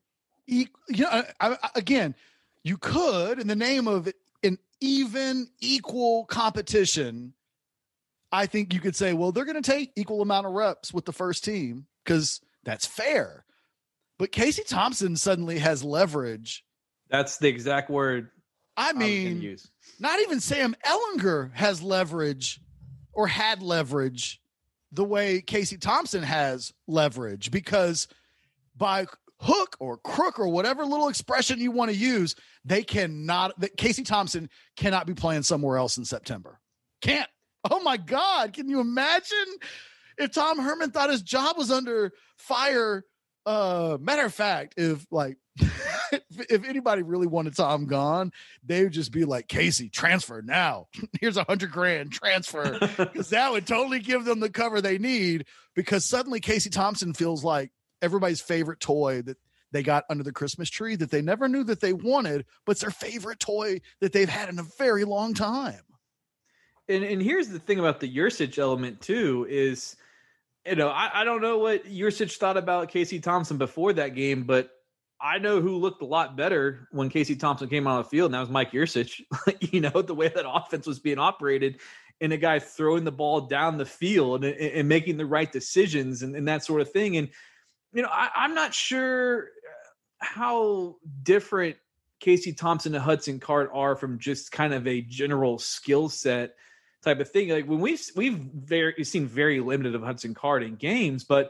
S2: again, you could, in the name of an equal competition, I think you could say, well, they're going to take equal amount of reps with the first team because that's fair. But Casey Thompson suddenly has leverage.
S3: That's the exact word
S2: I mean,
S3: use.
S2: Not even Sam Ehlinger has leverage or had leverage the way Casey Thompson has leverage, because by hook or crook or whatever little expression you want to use, Casey Thompson cannot be playing somewhere else in September. Can't. Oh my God. Can you imagine if Tom Herman thought his job was under fire Matter of fact, if if anybody really wanted Tom gone, they would just be like, Casey, transfer now. Here's $100,000 transfer, because that would totally give them the cover they need, because suddenly Casey Thompson feels like everybody's favorite toy that they got under the Christmas tree that they never knew that they wanted, but it's their favorite toy that they've had in a very long time.
S3: And here's the thing about the Yurcich element too is, I don't know what Yurcich thought about Casey Thompson before that game, but I know who looked a lot better when Casey Thompson came on the field, and that was Mike Yurcich. The way that offense was being operated, and a guy throwing the ball down the field and making the right decisions and that sort of thing. And, I'm not sure how different Casey Thompson and Hudson Card are from just kind of a general skill set type of thing. Like when we've seen very limited of Hudson Card in games, but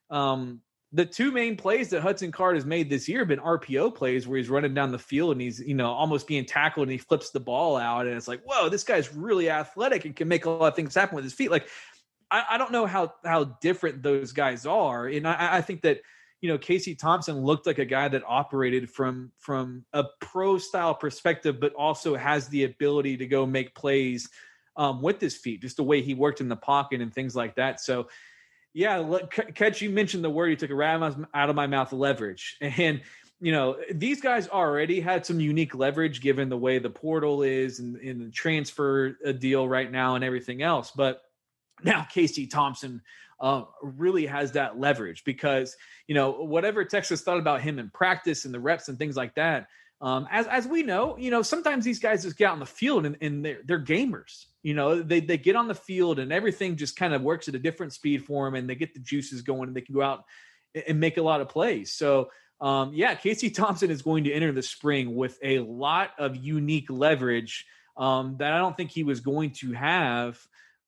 S3: the two main plays that Hudson Card has made this year have been RPO plays where he's running down the field and he's, almost being tackled and he flips the ball out. And it's like, whoa, this guy's really athletic and can make a lot of things happen with his feet. Like, I don't know how different those guys are. And I think that, Casey Thompson looked like a guy that operated from a pro style perspective, but also has the ability to go make plays with his feet, just the way he worked in the pocket and things like that. So, yeah, Catch, you mentioned the word, you took it right out of my mouth, leverage. And, these guys already had some unique leverage given the way the portal is and the transfer deal right now and everything else. But now Casey Thompson really has that leverage because, whatever Texas thought about him in practice and the reps and things like that, as we know, sometimes these guys just get out on the field and they're gamers. They get on the field and everything just kind of works at a different speed for them, and they get the juices going and they can go out and make a lot of plays. So, Casey Thompson is going to enter the spring with a lot of unique leverage that I don't think he was going to have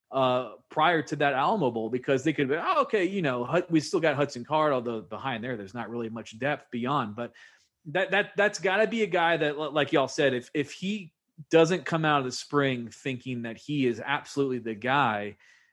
S3: prior to that Alamo Bowl, because they could be, we still got Hudson Card, although behind there's not really much depth beyond, but that's got to be a guy that, like y'all said, if he doesn't come out of the spring thinking that he is absolutely the guy,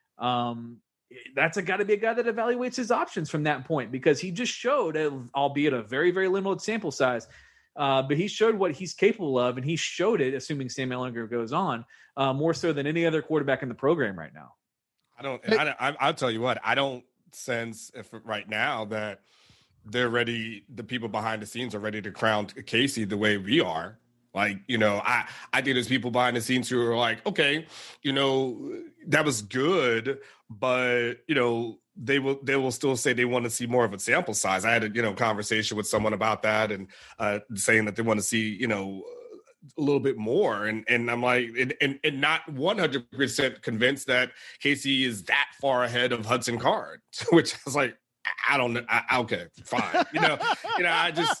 S3: that's got to be a guy that evaluates his options from that point, because he just showed, albeit a very, very limited sample size, but he showed what he's capable of, and he showed it, assuming Sam Ehlinger goes on, more so than any other quarterback in the program right now.
S5: I'll tell you what, I don't sense right now that they're ready. The people behind the scenes are ready to crown Casey the way we are. Like, I think there's people behind the scenes who are like, okay, that was good, but, they will still say they want to see more of a sample size. I had a, conversation with someone about that and saying that they want to see, a little bit more. And I'm like, and not 100% convinced that Casey is that far ahead of Hudson Card, which I was like, I don't know. Okay, fine. I just,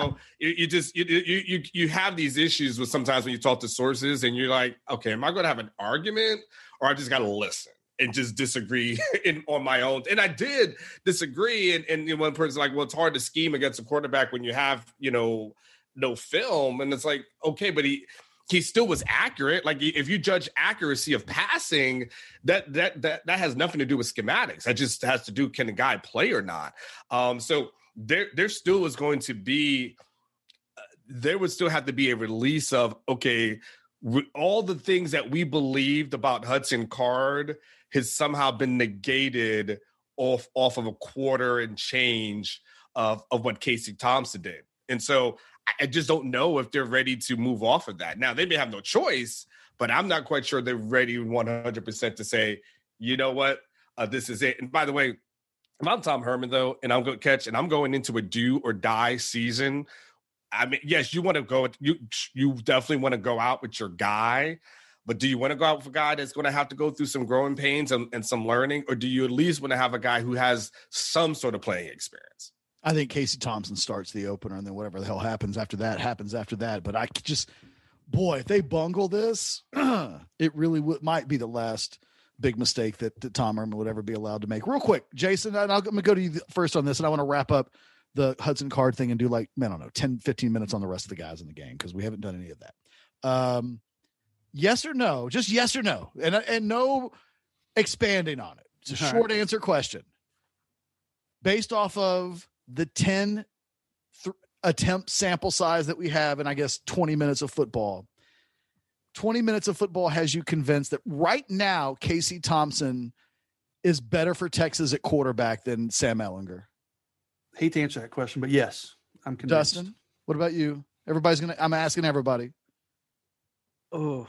S5: you have these issues with sometimes when you talk to sources and you're like, okay, am I going to have an argument or I just got to listen and just disagree on my own? And I did disagree. And one person's like, well, it's hard to scheme against a quarterback when you have, no film. And it's like, okay, but he still was accurate. Like if you judge accuracy of passing, that has nothing to do with schematics. That just has to do, can the guy play or not? So there still is going to be, there would still have to be a release of, okay, all the things that we believed about Hudson Card has somehow been negated off of a quarter and change of what Casey Thompson did. And so I just don't know if they're ready to move off of that. Now, they may have no choice, but I'm not quite sure they're ready 100% to say, you know what, this is it. And by the way, if I'm Tom Herman, though, and I'm going into a do or die season, I mean, yes, you want to go, you definitely want to go out with your guy, but do you want to go out with a guy that's going to have to go through some growing pains and some learning, or do you at least want to have a guy who has some sort of playing experience?
S2: I think Casey Thompson starts the opener, and then whatever the hell happens after that happens after that. But I just, boy, if they bungle this, it really might be the last big mistake that Tom Herman would ever be allowed to make. Real quick, Jason, I'm going to go to you first on this, and I want to wrap up the Hudson Card thing and do 10, 15 minutes on the rest of the guys in the game, because we haven't done any of that. Yes or no? Just yes or no, and no expanding on it. It's a short answer question. Based off of the 10 attempt sample size that we have in, I guess, 20 minutes of football. 20 minutes of football has you convinced that right now Casey Thompson is better for Texas at quarterback than Sam Ehlinger?
S4: Hate to answer that question, but yes, I'm convinced.
S2: Dustin, what about you? I'm asking everybody.
S3: Oh,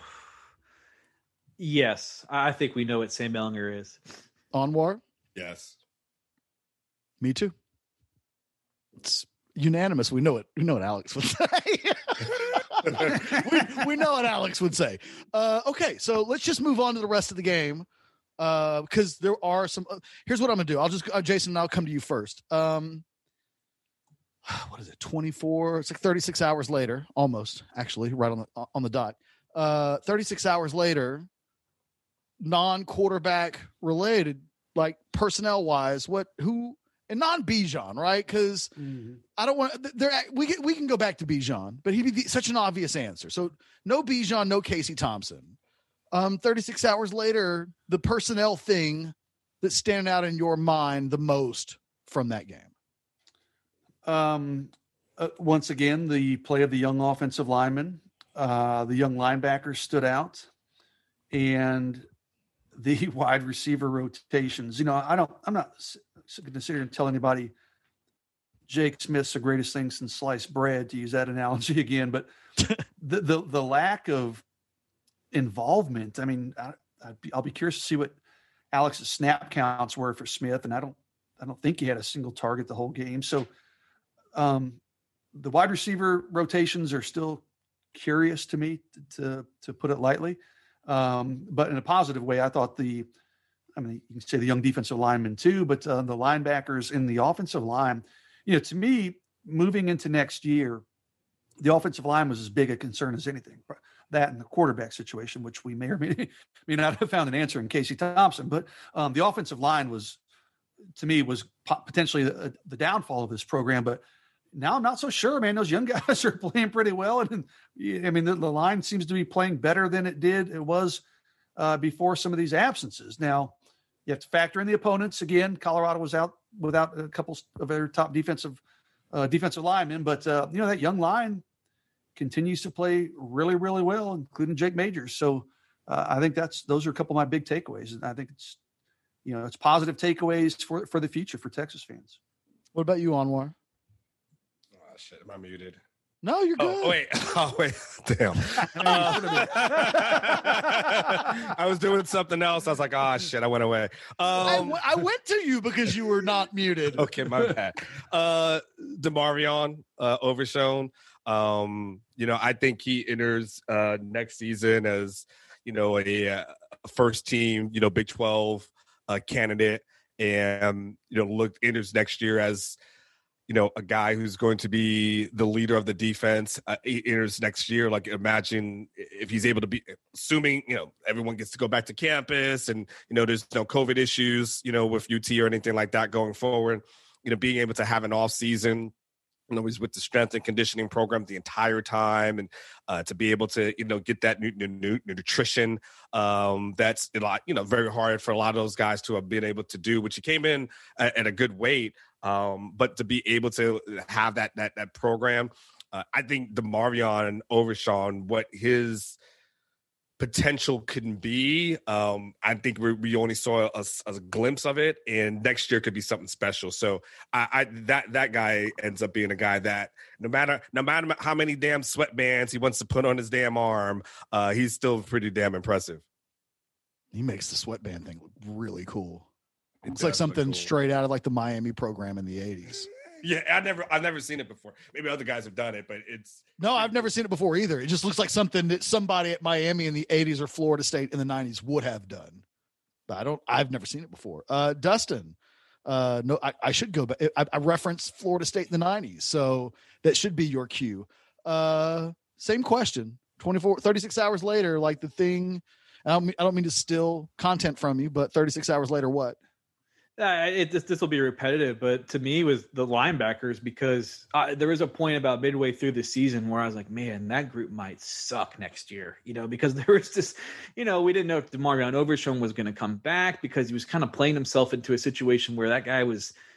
S3: yes. I think we know what Sam Ehlinger is.
S2: Anwar?
S5: Yes.
S2: Me too. It's unanimous. We know it. We know what Alex would say. we know what Alex would say. Okay, so let's just move on to the rest of the game because there are some. Here's what I'm gonna do. I'll just Jason. I'll come to you first. What is it? 24. It's like 36 hours later, almost actually, right on the dot. 36 hours later, non-quarterback related, like personnel wise, and non-Bijan, right? Because I don't want we can go back to Bijan, but he'd be such an obvious answer. So no Bijan, no Casey Thompson. 36 hours later, the personnel thing that's standing out in your mind the most from that game.
S4: Once again, the play of the young offensive lineman, the young linebackers stood out, and the wide receiver rotations. I'm not going to sit here and tell anybody Jake Smith's the greatest thing since sliced bread, to use that analogy again, but the lack of involvement. I mean, I'll be curious to see what Alex's snap counts were for Smith, and I don't think he had a single target the whole game. So the wide receiver rotations are still curious to me, to put it lightly. But in a positive way, I thought you can say the young defensive linemen too, but the linebackers in the offensive line, to me, moving into next year, the offensive line was as big a concern as anything. That and the quarterback situation, which we may or may not have found an answer in Casey Thompson, but the offensive line was potentially the downfall of this program. But now I'm not so sure, man. Those young guys are playing pretty well. And the line seems to be playing better than it was before some of these absences. Now you have to factor in the opponents. Again, Colorado was out without a couple of their top defensive linemen, but that young line continues to play really, really well, including Jake Majors. So I think those are a couple of my big takeaways. And I think it's positive takeaways for the future for Texas fans.
S2: What about you, Anwar?
S5: Oh, shit. Am I muted?
S2: No, you're good.
S5: Oh, wait. Damn. I was doing something else. I was like, oh, shit, I went away.
S2: I went to you because you were not muted.
S5: Okay, my bad. DeMarvion Overshown. I think he enters next season as, a first team, Big 12 candidate, and, enters next year as, a guy who's going to be the leader of the defense. He enters next year. Like, imagine if he's able to be, assuming, everyone gets to go back to campus and, there's no COVID issues, with UT or anything like that going forward, being able to have an off season. He's with the strength and conditioning program the entire time, and to be able to, get that nutrition, that's a lot, very hard for a lot of those guys to have been able to do, which he came in at a good weight. But to be able to have that program, I think DeMarvion Overshown, what his potential can be, I think we only saw a glimpse of it, and next year could be something special. So that guy ends up being a guy that no matter how many damn sweatbands he wants to put on his damn arm, he's still pretty damn impressive.
S2: He makes the sweatband thing look really cool. It's like something straight out of like the Miami program in the 80s.
S5: Yeah, I've never seen it before. Maybe other guys have done it, but
S2: no, I've never seen it before either. It just looks like something that somebody at Miami in the 80s or Florida State in the 90s would have done. But I've never seen it before. Dustin, no, I should go back. I referenced Florida State in the 90s, so that should be your cue. Same question. 36 hours later, like the thing. I don't mean to steal content from you, but 36 hours later, what?
S3: This will be repetitive, but to me, it was the linebackers, because there was a point about midway through the season where I was like, man, that group might suck next year, because there was this, we didn't know if DeMarvion Overshown was going to come back, because he was kind of playing himself into a situation where that guy was,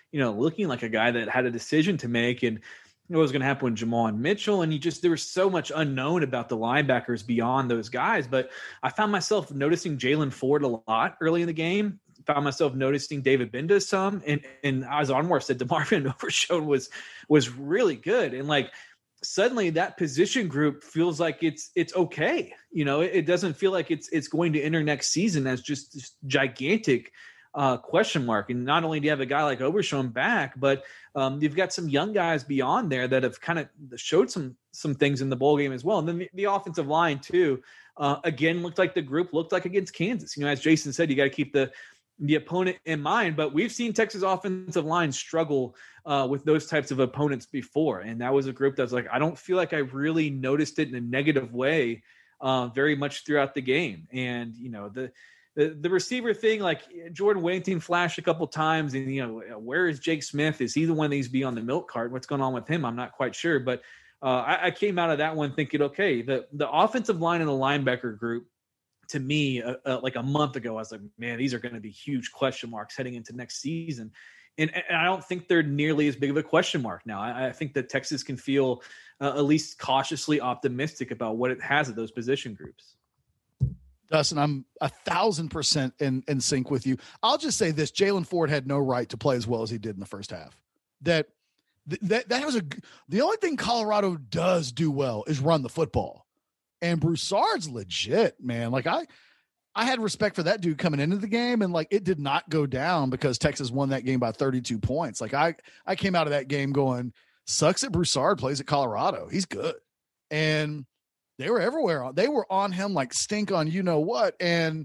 S3: looking like a guy that had a decision to make and what was going to happen with Jamon Mitchell. And there was so much unknown about the linebackers beyond those guys. But I found myself noticing Jaylan Ford a lot early in the game. Found myself noticing David Binda some. And as Anwar said, DeMarvin Overshown was really good. And like, suddenly that position group feels like it's okay. It doesn't feel like it's going to enter next season as just this gigantic question mark. And not only do you have a guy like Overshown back, but you've got some young guys beyond there that have kind of showed some things in the bowl game as well. And then the offensive line too, again, looked like the group looked like against Kansas. As Jason said, you got to keep the opponent in mind, but we've seen Texas offensive line struggle with those types of opponents before. And that was a group that's like, I don't feel like I really noticed it in a negative way very much throughout the game. And, the receiver thing, like Jordan Whittington flashed a couple times and, where is Jake Smith? Is he the one that needs to be on the milk cart? What's going on with him? I'm not quite sure, but I came out of that one thinking, okay, the offensive line and the linebacker group, to me, like a month ago, I was like, man, these are going to be huge question marks heading into next season. And I don't think they're nearly as big of a question mark now. I think that Texas can feel at least cautiously optimistic about what it has at those position groups.
S2: Dustin, I'm 1,000% in sync with you. I'll just say this: Jaylan Ford had no right to play as well as he did in the first half. That was the only thing Colorado does do well is run the football. And Broussard's legit, man. Like I had respect for that dude coming into the game, and like it did not go down because Texas won that game by 32 points. Like I came out of that game going, sucks that Broussard plays at Colorado. He's good. And they were everywhere. They were on him like stink on you know what. And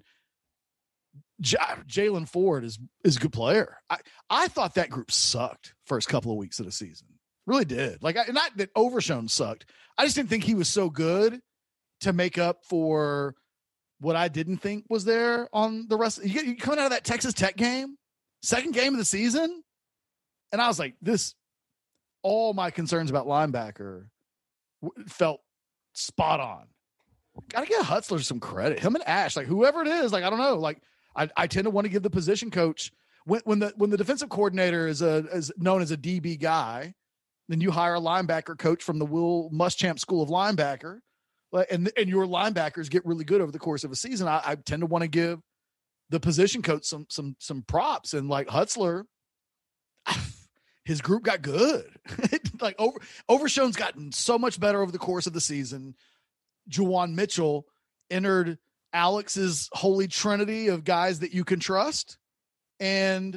S2: Jaylan Ford is a good player. I thought that group sucked first couple of weeks of the season. Really did. Like not that Overshown sucked. I just didn't think he was so good to make up for what I didn't think was there on the rest. You coming out of that Texas Tech game, second game of the season. And I was like, all my concerns about linebacker felt spot on. Got to give Hutzler some credit. Him and Ash, like whoever it is, like, I don't know. Like I tend to want to give the position coach when the defensive coordinator is known as a DB guy, then you hire a linebacker coach from the Will Muschamp School of Linebacker. And your linebackers get really good over the course of a season. I tend to want to give the position coach some props. And like Hutzler, his group got good. Like Overshown's gotten so much better over the course of the season. Juwan Mitchell entered Alex's holy trinity of guys that you can trust. And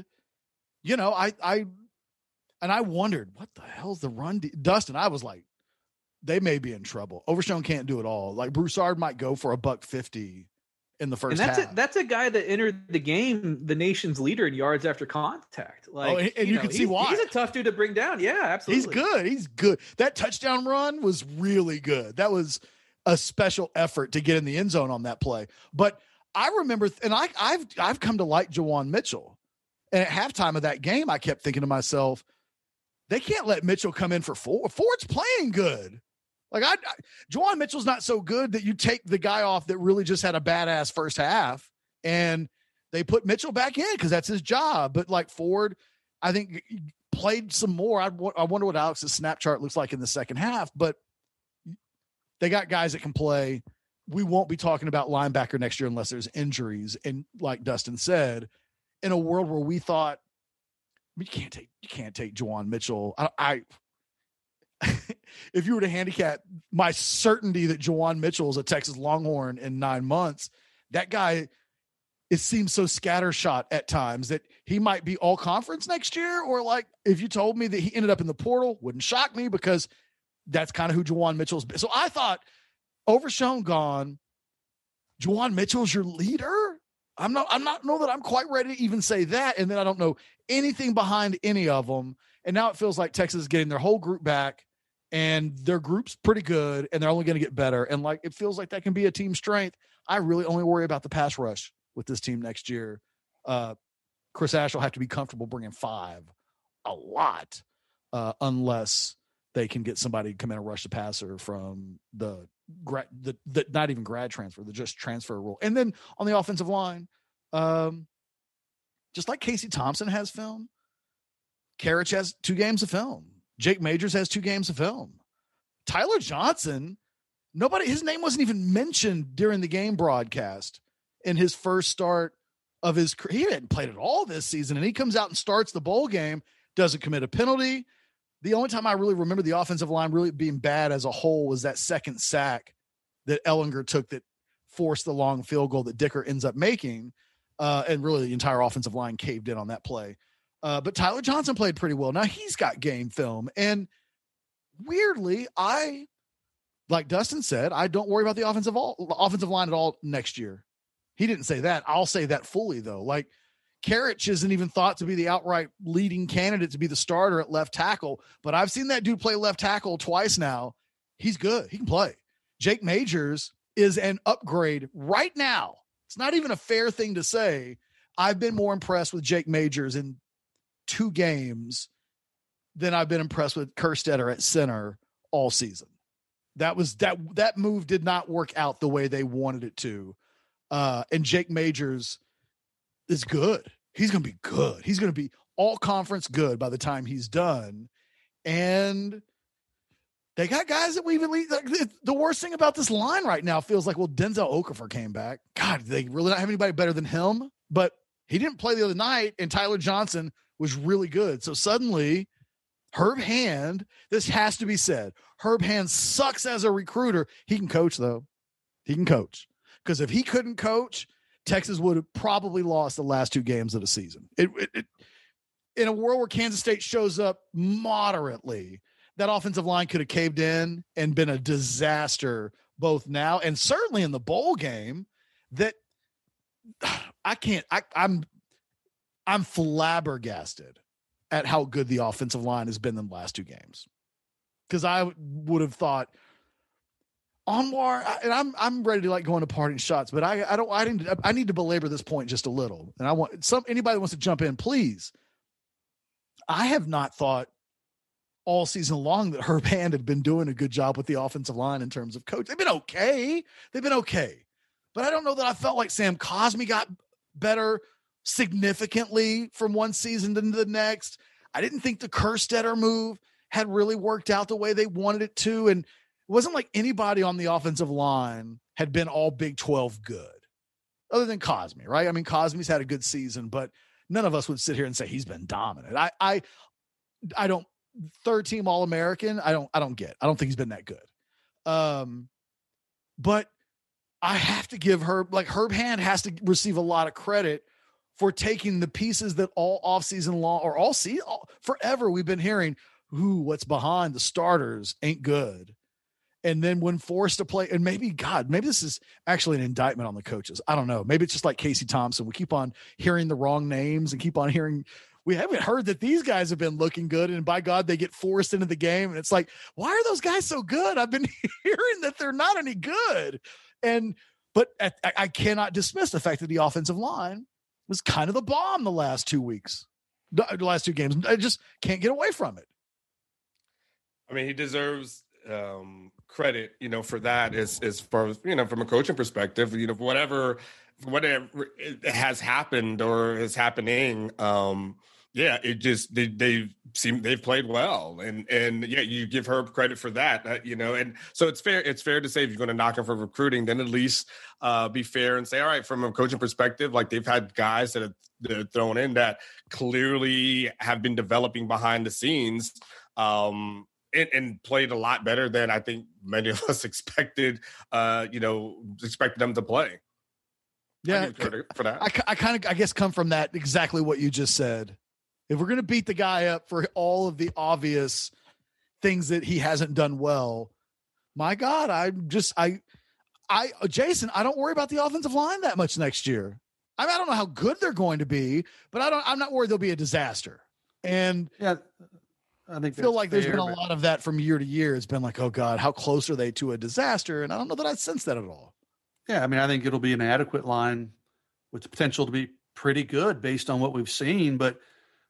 S2: I wondered, what the hell's the run? Dustin, I was like, they may be in trouble. Overshown can't do it all. Like Broussard might go for $150 in the first half.
S3: That's a guy that entered the game, the nation's leader in yards after contact. Like,
S2: and you can see why.
S3: He's a tough dude to bring down. Yeah, absolutely.
S2: He's good. That touchdown run was really good. That was a special effort to get in the end zone on that play. But I remember, and I've come to like Juwan Mitchell. And at halftime of that game, I kept thinking to myself, they can't let Mitchell come in for Ford. Ford's playing good. Like Juwan Mitchell's not so good that you take the guy off that really just had a badass first half and they put Mitchell back in because that's his job. But like Ford, I think played some more. I wonder what Alex's snap chart looks like in the second half, but they got guys that can play. We won't be talking about linebacker next year unless there's injuries. And like Dustin said, in a world where we thought you can't take Juwan Mitchell. If you were to handicap my certainty that Juwan Mitchell is a Texas Longhorn in 9 months, that guy, it seems so scattershot at times that he might be all conference next year. Or like, if you told me that he ended up in the portal, wouldn't shock me because that's kind of who Juwan Mitchell's been. So I thought Overshown gone. Juwan Mitchell's your leader. I'm not know that I'm quite ready to even say that. And then I don't know anything behind any of them. And now it feels like Texas is getting their whole group back and their group's pretty good and they're only going to get better. And like, it feels like that can be a team strength. I really only worry about the pass rush with this team next year. Chris Ash will have to be comfortable bringing 5 a lot unless they can get somebody to come in and rush the passer from the not even grad transfer, the just transfer rule. And then on the offensive line, just like Casey Thompson has film, Karich has 2 games of film. Jake Majors has 2 games of film. Tyler Johnson, his name wasn't even mentioned during the game broadcast in his first start of his career. He hadn't played at all this season, and he comes out and starts the bowl game, doesn't commit a penalty. The only time I really remember the offensive line really being bad as a whole was that second sack that Ellinger took that forced the long field goal that Dicker ends up making. And really the entire offensive line caved in on that play. But Tyler Johnson played pretty well. Now he's got game film. And weirdly, like Dustin said, I don't worry about the offensive line at all next year. He didn't say that. I'll say that fully, though. Like, Karich isn't even thought to be the outright leading candidate to be the starter at left tackle, but I've seen that dude play left tackle twice now. He's good. He can play. Jake Majors is an upgrade right now. It's not even a fair thing to say. I've been more impressed with Jake Majors in 2 games than I've been impressed with Kerstetter at center all season. That move did not work out the way they wanted it to. And Jake Majors is good. He's going to be good. He's going to be all conference good by the time he's done. And they got guys that we even leave. The worst thing about this line right now feels like, well, Denzel Okafor came back. God, they really not have anybody better than him, but he didn't play the other night, and Tyler Johnson was really good. So suddenly Herb Hand, this has to be said, Herb Hand sucks as a recruiter. He can coach, though. He can coach. Because if he couldn't coach, Texas would have probably lost the last 2 games of the season. In a world where Kansas State shows up moderately, that offensive line could have caved in and been a disaster both now and certainly in the bowl game. That I'm flabbergasted at how good the offensive line has been in the last 2 games. Because I would have thought Anwar, and I'm ready to like go into parting shots, but I need to belabor this point just a little. And I want anybody that wants to jump in, please. I have not thought all season long that Herb Hand had been doing a good job with the offensive line in terms of coach. They've been okay. But I don't know that I felt like Sam Cosmi got better significantly from one season to the next. I didn't think the Kerstetter move had really worked out the way they wanted it to. And it wasn't like anybody on the offensive line had been all Big 12 good, other than Cosmi, right? I mean, Cosmi's had a good season, but none of us would sit here and say he's been dominant. I don't, 3rd team All-American. I don't think he's been that good. But I have to give Herb Hand has to receive a lot of credit for taking the pieces that all offseason long or all season forever we've been hearing, what's behind the starters ain't good. And then when forced to play, and maybe this is actually an indictment on the coaches. I don't know. Maybe it's just like Casey Thompson. We keep on hearing the wrong names and keep on hearing, we haven't heard that these guys have been looking good. And by God, they get forced into the game. And it's like, why are those guys so good? I've been hearing that they're not any good. But I cannot dismiss the fact that the offensive line was kind of the bomb the last 2 weeks, the last 2 games. I just can't get away from it.
S5: I mean, he deserves credit, for that as far as, from a coaching perspective, whatever has happened or is happening. It just, they've played well and you give Herb credit for that, and so it's fair to say if you're going to knock him for recruiting, then at least be fair and say, all right, from a coaching perspective, like they've had guys that are thrown in that clearly have been developing behind the scenes, and played a lot better than I think many of us expected them to play.
S2: Yeah,
S5: for that.
S2: I guess come from that exactly what you just said. If we're going to beat the guy up for all of the obvious things that he hasn't done well, my God, Jason, I don't worry about the offensive line that much next year. I don't know how good they're going to be, but I'm not worried they'll be a disaster. And
S4: yeah, I
S2: feel like there's been a lot of that from year to year. It's been like, oh God, how close are they to a disaster? And I don't know that I sense that at all.
S4: Yeah. I mean, I think it'll be an adequate line with the potential to be pretty good based on what we've seen. But,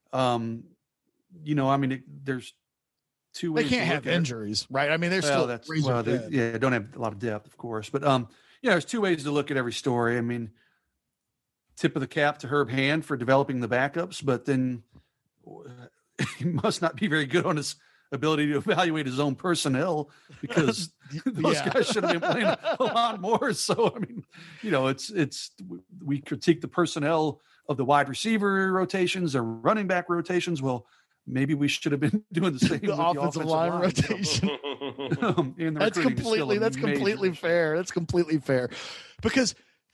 S4: there's 2 ways.
S2: They can't have injuries, right? I mean, they're still
S4: they don't have a lot of depth, of course. But, there's 2 ways to look at every story. I mean, tip of the cap to Herb Hand for developing the backups, but then he must not be very good on his ability to evaluate his own personnel, because those guys should have been playing a lot more. So, I mean, we critique the personnel of the wide receiver rotations or running back rotations. Well, maybe we should have been doing the same.
S2: The offensive line rotation. That's completely fair. That's completely fair, because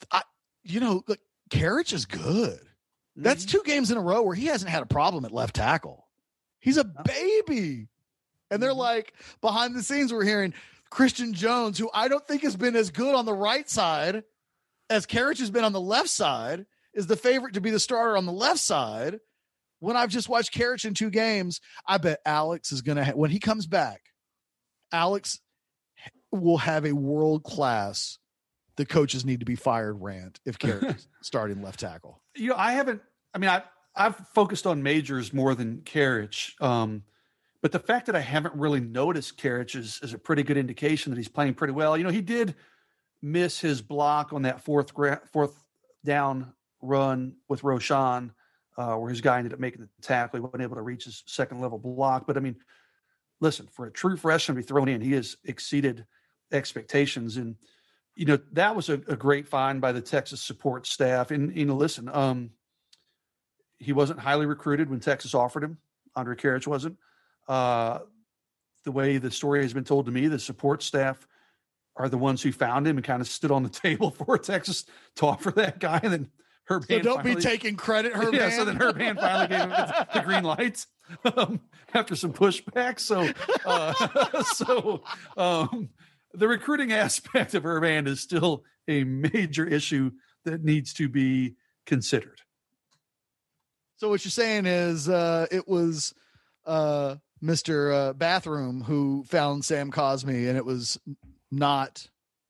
S2: Karich is good. That's 2 games in a row where he hasn't had a problem at left tackle. He's a baby. And they're like, behind the scenes, we're hearing Christian Jones, who I don't think has been as good on the right side as Karich has been on the left side, is the favorite to be the starter on the left side. When I've just watched Karich in 2 games, I bet Alex is going to, when he comes back, Alex will have a world-class, the coaches need to be fired rant if Karich is starting left tackle.
S4: I've focused on Majors more than Karich. But the fact that I haven't really noticed Karich is a pretty good indication that he's playing pretty well. He did miss his block on that fourth down run with Roschon, where his guy ended up making the tackle. He wasn't able to reach his second level block. But I mean, listen, for a true freshman to be thrown in, he has exceeded expectations. And, that was a great find by the Texas support staff. And, listen, he wasn't highly recruited when Texas offered him. Andre Karich wasn't. The way the story has been told to me, the support staff are the ones who found him and kind of stood on the table for Texas to offer that guy. And then Herb Hand
S2: be taking credit, Herb Hand.
S4: So then Herb Hand finally gave him the green lights after some pushback. So the recruiting aspect of Herb Hand is still a major issue that needs to be considered.
S2: So what you're saying is it was Mr. Bathroom who found Sam Cosme, and it was not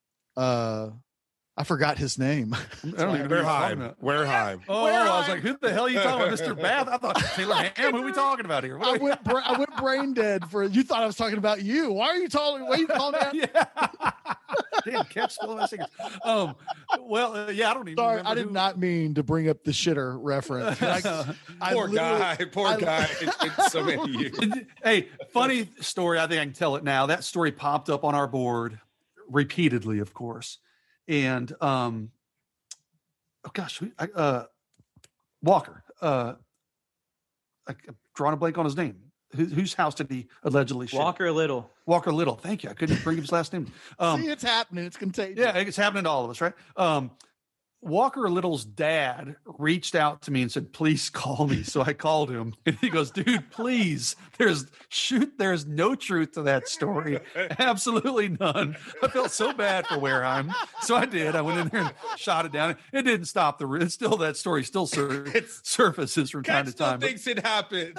S2: I forgot his name.
S5: Wareheim.
S4: Oh, I was like, who the hell are you talking about, Mr. Bath? I thought Taylor Ham. Who are we talking about here?
S2: I went brain dead for you. Thought I was talking about you. Why are you talking? Why are you calling me out?
S4: Yeah. Damn, kept spilling my seconds. I don't even.
S2: Sorry, I did not mean to bring up the shitter reference.
S5: Poor guy. It's been so many years.
S4: Hey, funny story. I think I can tell it now. That story popped up on our board repeatedly, of course. And Walker. I'm drawing a blank on his name. Whose house did he allegedly shit?
S3: Walker Little.
S4: Thank you. I couldn't bring his last name.
S2: See, it's happening. It's contagious.
S4: Yeah, it's happening to all of us, right? Walker Little's dad reached out to me and said, please call me. So I called him and he goes, dude, please. There's no truth to that story. Absolutely none. I felt so bad for Wareheim. So I did. I went in there and shot it down. It didn't stop that story still surfaces from time to time.
S5: Thinks it happened.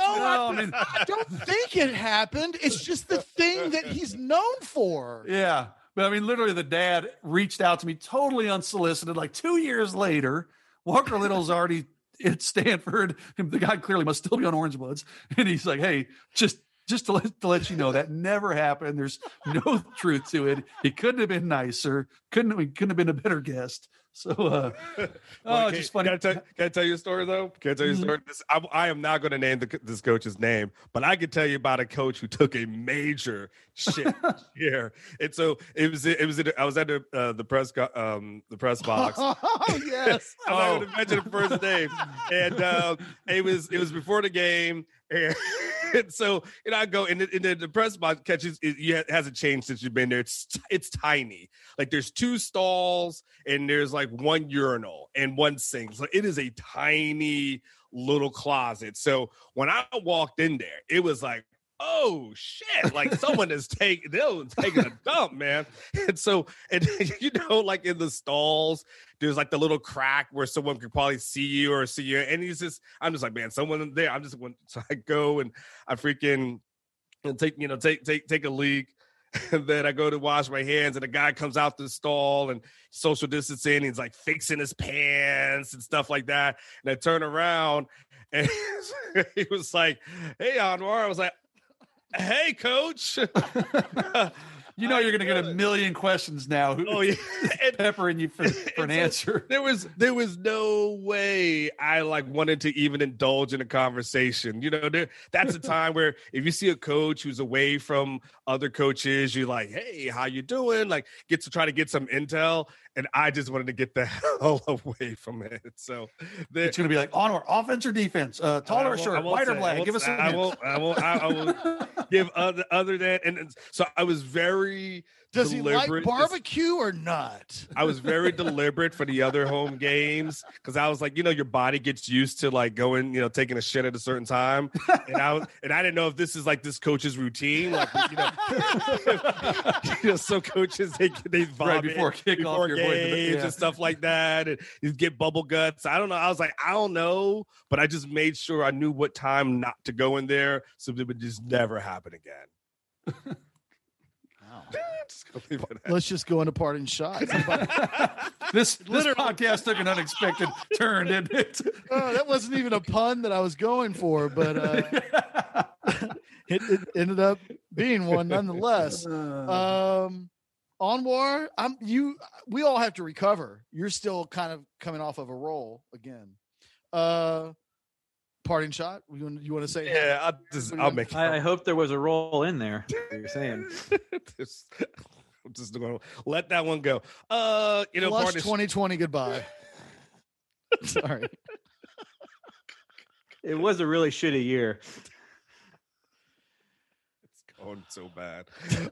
S2: I don't think it happened. It's just the thing that he's known for.
S4: Yeah. But literally the dad reached out to me totally unsolicited. Like 2 years later, Walker Little's already at Stanford. The guy clearly must still be on Orange Bloods. And he's like, hey, just to let you know, that never happened. There's no truth to it. He couldn't have been nicer. Couldn't have been a better guest. So, just funny.
S5: Can I tell you a story though? Can I tell you a story? I am not going to name this coach's name, but I can tell you about a coach who took a major shit here. And so I was at the press box.
S2: Oh yes.
S5: I'm not going to mention the first name, and it was before the game. And so, I go in the press box catches. It hasn't changed since you've been there. It's tiny. Like there's 2 stalls and there's like 1 urinal and 1 sink. So it is a tiny little closet. So when I walked in there, it was like, oh shit! Like someone is taking a dump, man. And so, like in the stalls, there's like the little crack where someone could probably see you. And I'm just like, man, someone there. I'm just going. So I go and I freaking take a leak. And then I go to wash my hands, and the guy comes out the stall and social distancing. He's like fixing his pants and stuff like that. And I turn around, and he was like, "Hey, Anwar." I was like, "Hey, coach."
S4: You know you're going to get a million questions now.
S5: Oh yeah,
S4: peppering you for an answer.
S5: There was no way I wanted to even indulge in a conversation. That's a time where if you see a coach who's away from other coaches, you're like, hey, how you doing? Get to try to get some intel. And I just wanted to get the hell away from it. So
S4: it's going to be Onward, offense or defense, tall or short, white or black. Give us some. I won't
S5: give other than. And so I was very.
S2: Does he like barbecue or not?
S5: I was very deliberate for the other home games because I was your body gets used to going, taking a shit at a certain time, and I didn't know if this is this coach's routine, some coaches they vomit
S4: right before kickoff,
S5: games and stuff like that, and you get bubble guts. I don't know. I was I don't know, but I just made sure I knew what time not to go in there, so it would just never happen again.
S2: Let's just go into parting shots.
S4: This podcast took an unexpected turn, didn't it?
S2: Oh, that wasn't even a pun that I was going for, but it ended up being one nonetheless. Anwar, we all have to recover. You're still kind of coming off of a roll again. Parting shot. You want to say?
S5: Yeah, I'll make it.
S3: I hope there was a roll in there. You're saying.
S5: I'm just going to let that one go.
S2: Flush 2020 goodbye. Sorry.
S3: It was a really shitty year.
S5: It's going so bad.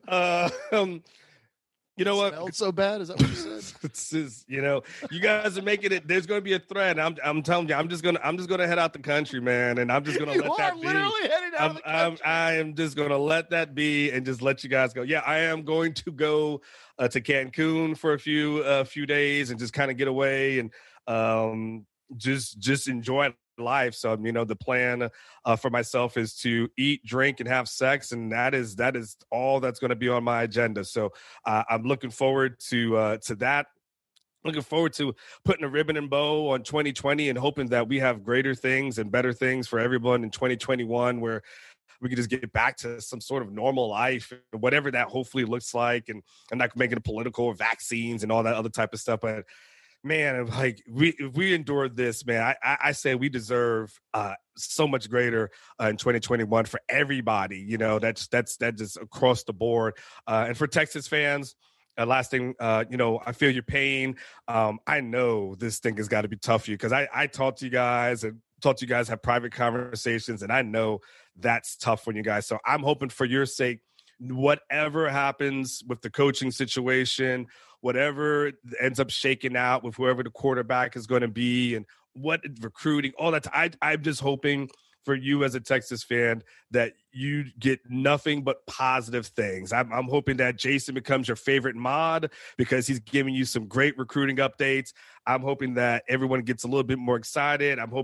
S5: You know what?
S2: Smelled so bad? Is that what you said?
S5: It's just, you guys are making it. There's going to be a thread. I'm telling you, I'm just gonna head out the country, man, and I'm just gonna let that be.
S2: Literally heading out of the country.
S5: I am just gonna let that be and just let you guys go. Yeah, I am going to go to Cancun for a few days and just kind of get away and just enjoy life. So the plan for myself is to eat, drink, and have sex, and that is all that's going to be on my agenda. So I'm looking forward to that. Looking forward to putting a ribbon and bow on 2020 and hoping that we have greater things and better things for everyone in 2021, where we can just get back to some sort of normal life, whatever that hopefully looks like. And I'm not making it political or vaccines and all that other type of stuff, but man, if we endured this, man, I say we deserve so much greater in 2021 for everybody. That's just across the board. And for Texas fans, last thing, I feel your pain. I know this thing has got to be tough for you because I talk to you guys and have private conversations, and I know that's tough for you guys. So I'm hoping for your sake, whatever happens with the coaching situation, whatever ends up shaking out with whoever the quarterback is going to be and what recruiting, all that. I'm just hoping for you as a Texas fan that you get nothing but positive things. I'm hoping that Jason becomes your favorite mod because he's giving you some great recruiting updates. I'm hoping that everyone gets a little bit more excited. I'm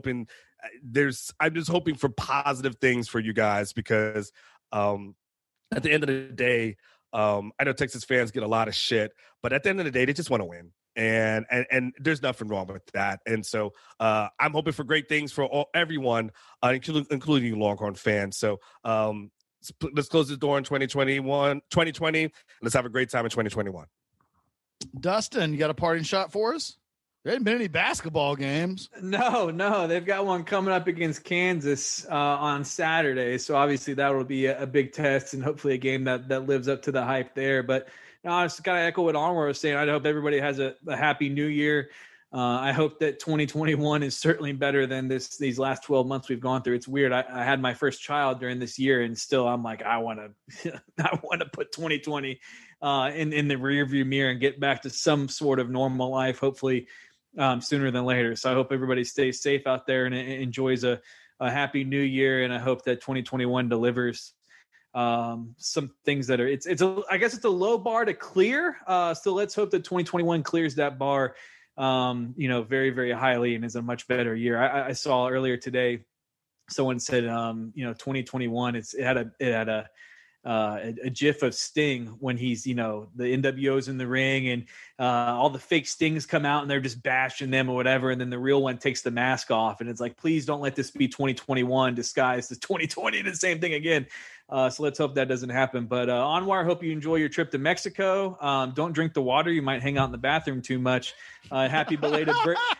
S5: just hoping for positive things for you guys because at the end of the day, I know Texas fans get a lot of shit, but at the end of the day, they just want to win. And there's nothing wrong with that. And so I'm hoping for great things for everyone, including you Longhorn fans. So let's close this door in 2020. Let's have a great time in 2021.
S2: Dustin, you got a parting shot for us? There hadn't been any basketball games.
S3: No. They've got one coming up against Kansas on Saturday. So obviously that will be a big test and hopefully a game that lives up to the hype there. But I just got to echo what Anwar was saying. I hope everybody has a happy new year. I hope that 2021 is certainly better than these last 12 months we've gone through. It's weird. I had my first child during this year, and still I'm like, I want to put 2020 in the rearview mirror and get back to some sort of normal life, hopefully sooner than later. So I hope everybody stays safe out there and enjoys a happy new year. And I hope that 2021 delivers some things that are, I guess it's a low bar to clear. So let's hope that 2021 clears that bar, very, very highly and is a much better year. I saw earlier today, someone said, 2021, it had a gif of Sting when he's, the NWO's in the ring and all the fake Stings come out and they're just bashing them or whatever. And then the real one takes the mask off and it's like, please don't let this be 2021 disguised as 2020, the same thing again. So let's hope that doesn't happen. But Anwar, hope you enjoy your trip to Mexico. Don't drink the water. You might hang out in the bathroom too much. Happy belated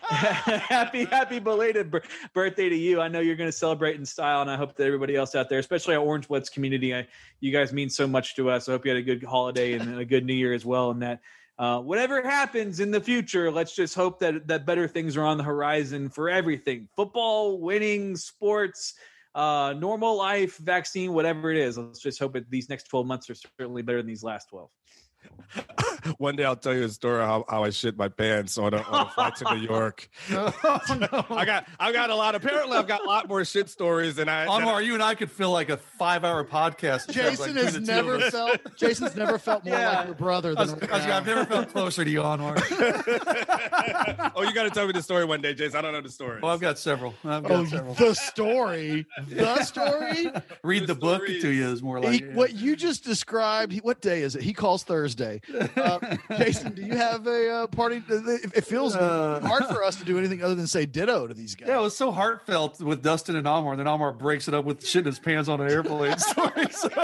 S3: birthday to you. I know you're going to celebrate in style, and I hope that everybody else out there, especially our Orange Bloods community, you guys mean so much to us. I hope you had a good holiday and a good New Year as well, and that whatever happens in the future, let's just hope that better things are on the horizon for everything. Football, winning, sports, normal life, vaccine, whatever it is. Let's just hope that these next 12 months are certainly better than these last 12.
S5: One day I'll tell you a story how I shit my pants on a flight to New York.
S4: No.
S5: I've got a lot more shit stories than
S4: Anwar, you and I could fill like a 5-hour podcast.
S2: Jason's never felt more like your brother than
S4: I've never felt closer to you, Anwar.
S5: Oh, you got to tell me the story one day, Jason. I don't know the story.
S4: Well, I've got several.
S2: The story.
S4: Read the book to you is more like
S2: what you just described. What day is it? He calls Thursday. Jason, do you have a party? It feels hard for us to do anything other than say ditto to these guys.
S4: Yeah, it was so heartfelt with Dustin and Anwar, and then Anwar breaks it up with shit in his pants on an airplane story.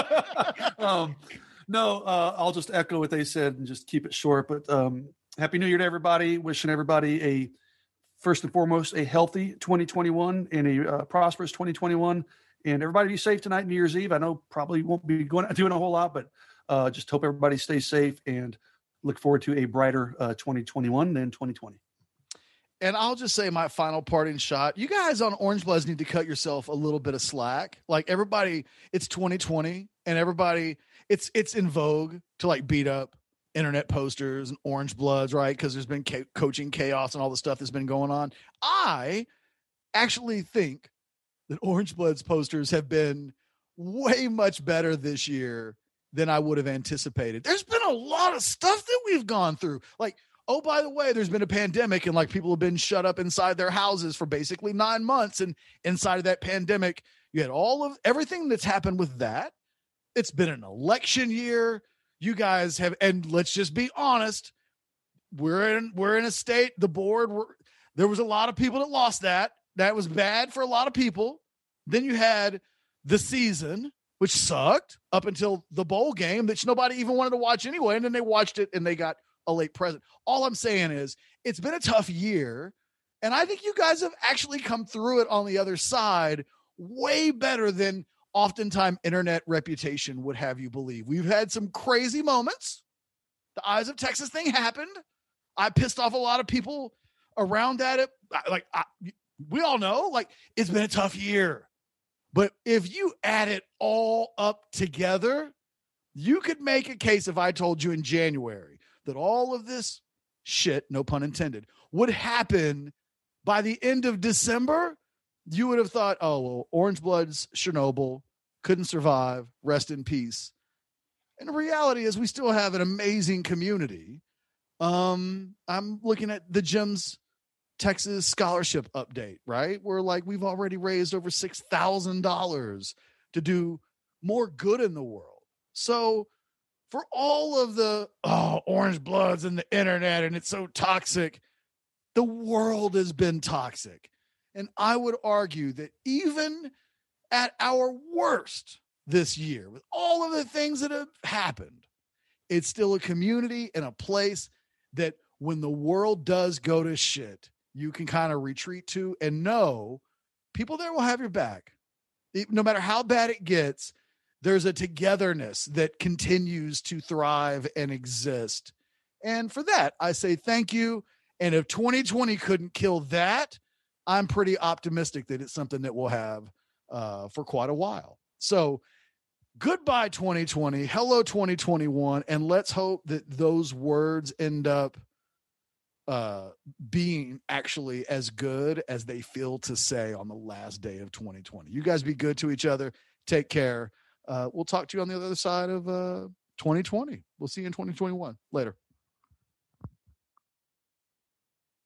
S4: I'll just echo what they said and just keep it short. But Happy New Year to everybody. Wishing everybody first and foremost, a healthy 2021 and a prosperous 2021. And everybody be safe tonight, New Year's Eve. I know probably won't be doing a whole lot, but just hope everybody stays safe and look forward to a brighter 2021 than 2020.
S2: And I'll just say my final parting shot. You guys on Orange Bloods need to cut yourself a little bit of slack. Like everybody, it's 2020 and everybody, it's in vogue to like beat up internet posters and Orange Bloods, right? Because there's been coaching chaos and all the stuff that's been going on. I actually think that Orange Bloods posters have been way much better this year than I would have anticipated. There's been a lot of stuff that we've gone through. Like, oh, by the way, there's been a pandemic and like people have been shut up inside their houses for basically 9 months. And inside of that pandemic, you had all of everything that's happened with that. It's been an election year. You guys have, and let's just be honest, we're in a state, the board, there was a lot of people that lost that. That was bad for a lot of people. Then you had the season, which sucked up until the bowl game that nobody even wanted to watch anyway. And then they watched it and they got a late present. All I'm saying is it's been a tough year. And I think you guys have actually come through it on the other side way better than oftentimes internet reputation would have you believe. We've had some crazy moments. The Eyes of Texas thing happened. I pissed off a lot of people around that. We all know, like, it's been a tough year. But if you add it all up together, you could make a case if I told you in January that all of this shit, no pun intended, would happen by the end of December. You would have thought, oh, well, Orange Bloods, Chernobyl, couldn't survive, rest in peace. And the reality is we still have an amazing community. I'm looking at the Jim's Texas scholarship update, right? Where like we've already raised over $6,000 to do more good in the world. So for all of the Orange Bloods and the internet and it's so toxic, the world has been toxic. And I would argue that even at our worst this year, with all of the things that have happened, it's still a community and a place that when the world does go to shit, you can kind of retreat to and know people there will have your back. No matter how bad it gets, there's a togetherness that continues to thrive and exist. And for that, I say thank you. And if 2020 couldn't kill that, I'm pretty optimistic that it's something that we'll have for quite a while. So goodbye 2020, hello 2021, and let's hope that those words end up being actually as good as they feel to say on the last day of 2020. You guys be good to each other. Take care. We'll talk to you on the other side of 2020. We'll see you in 2021. Later.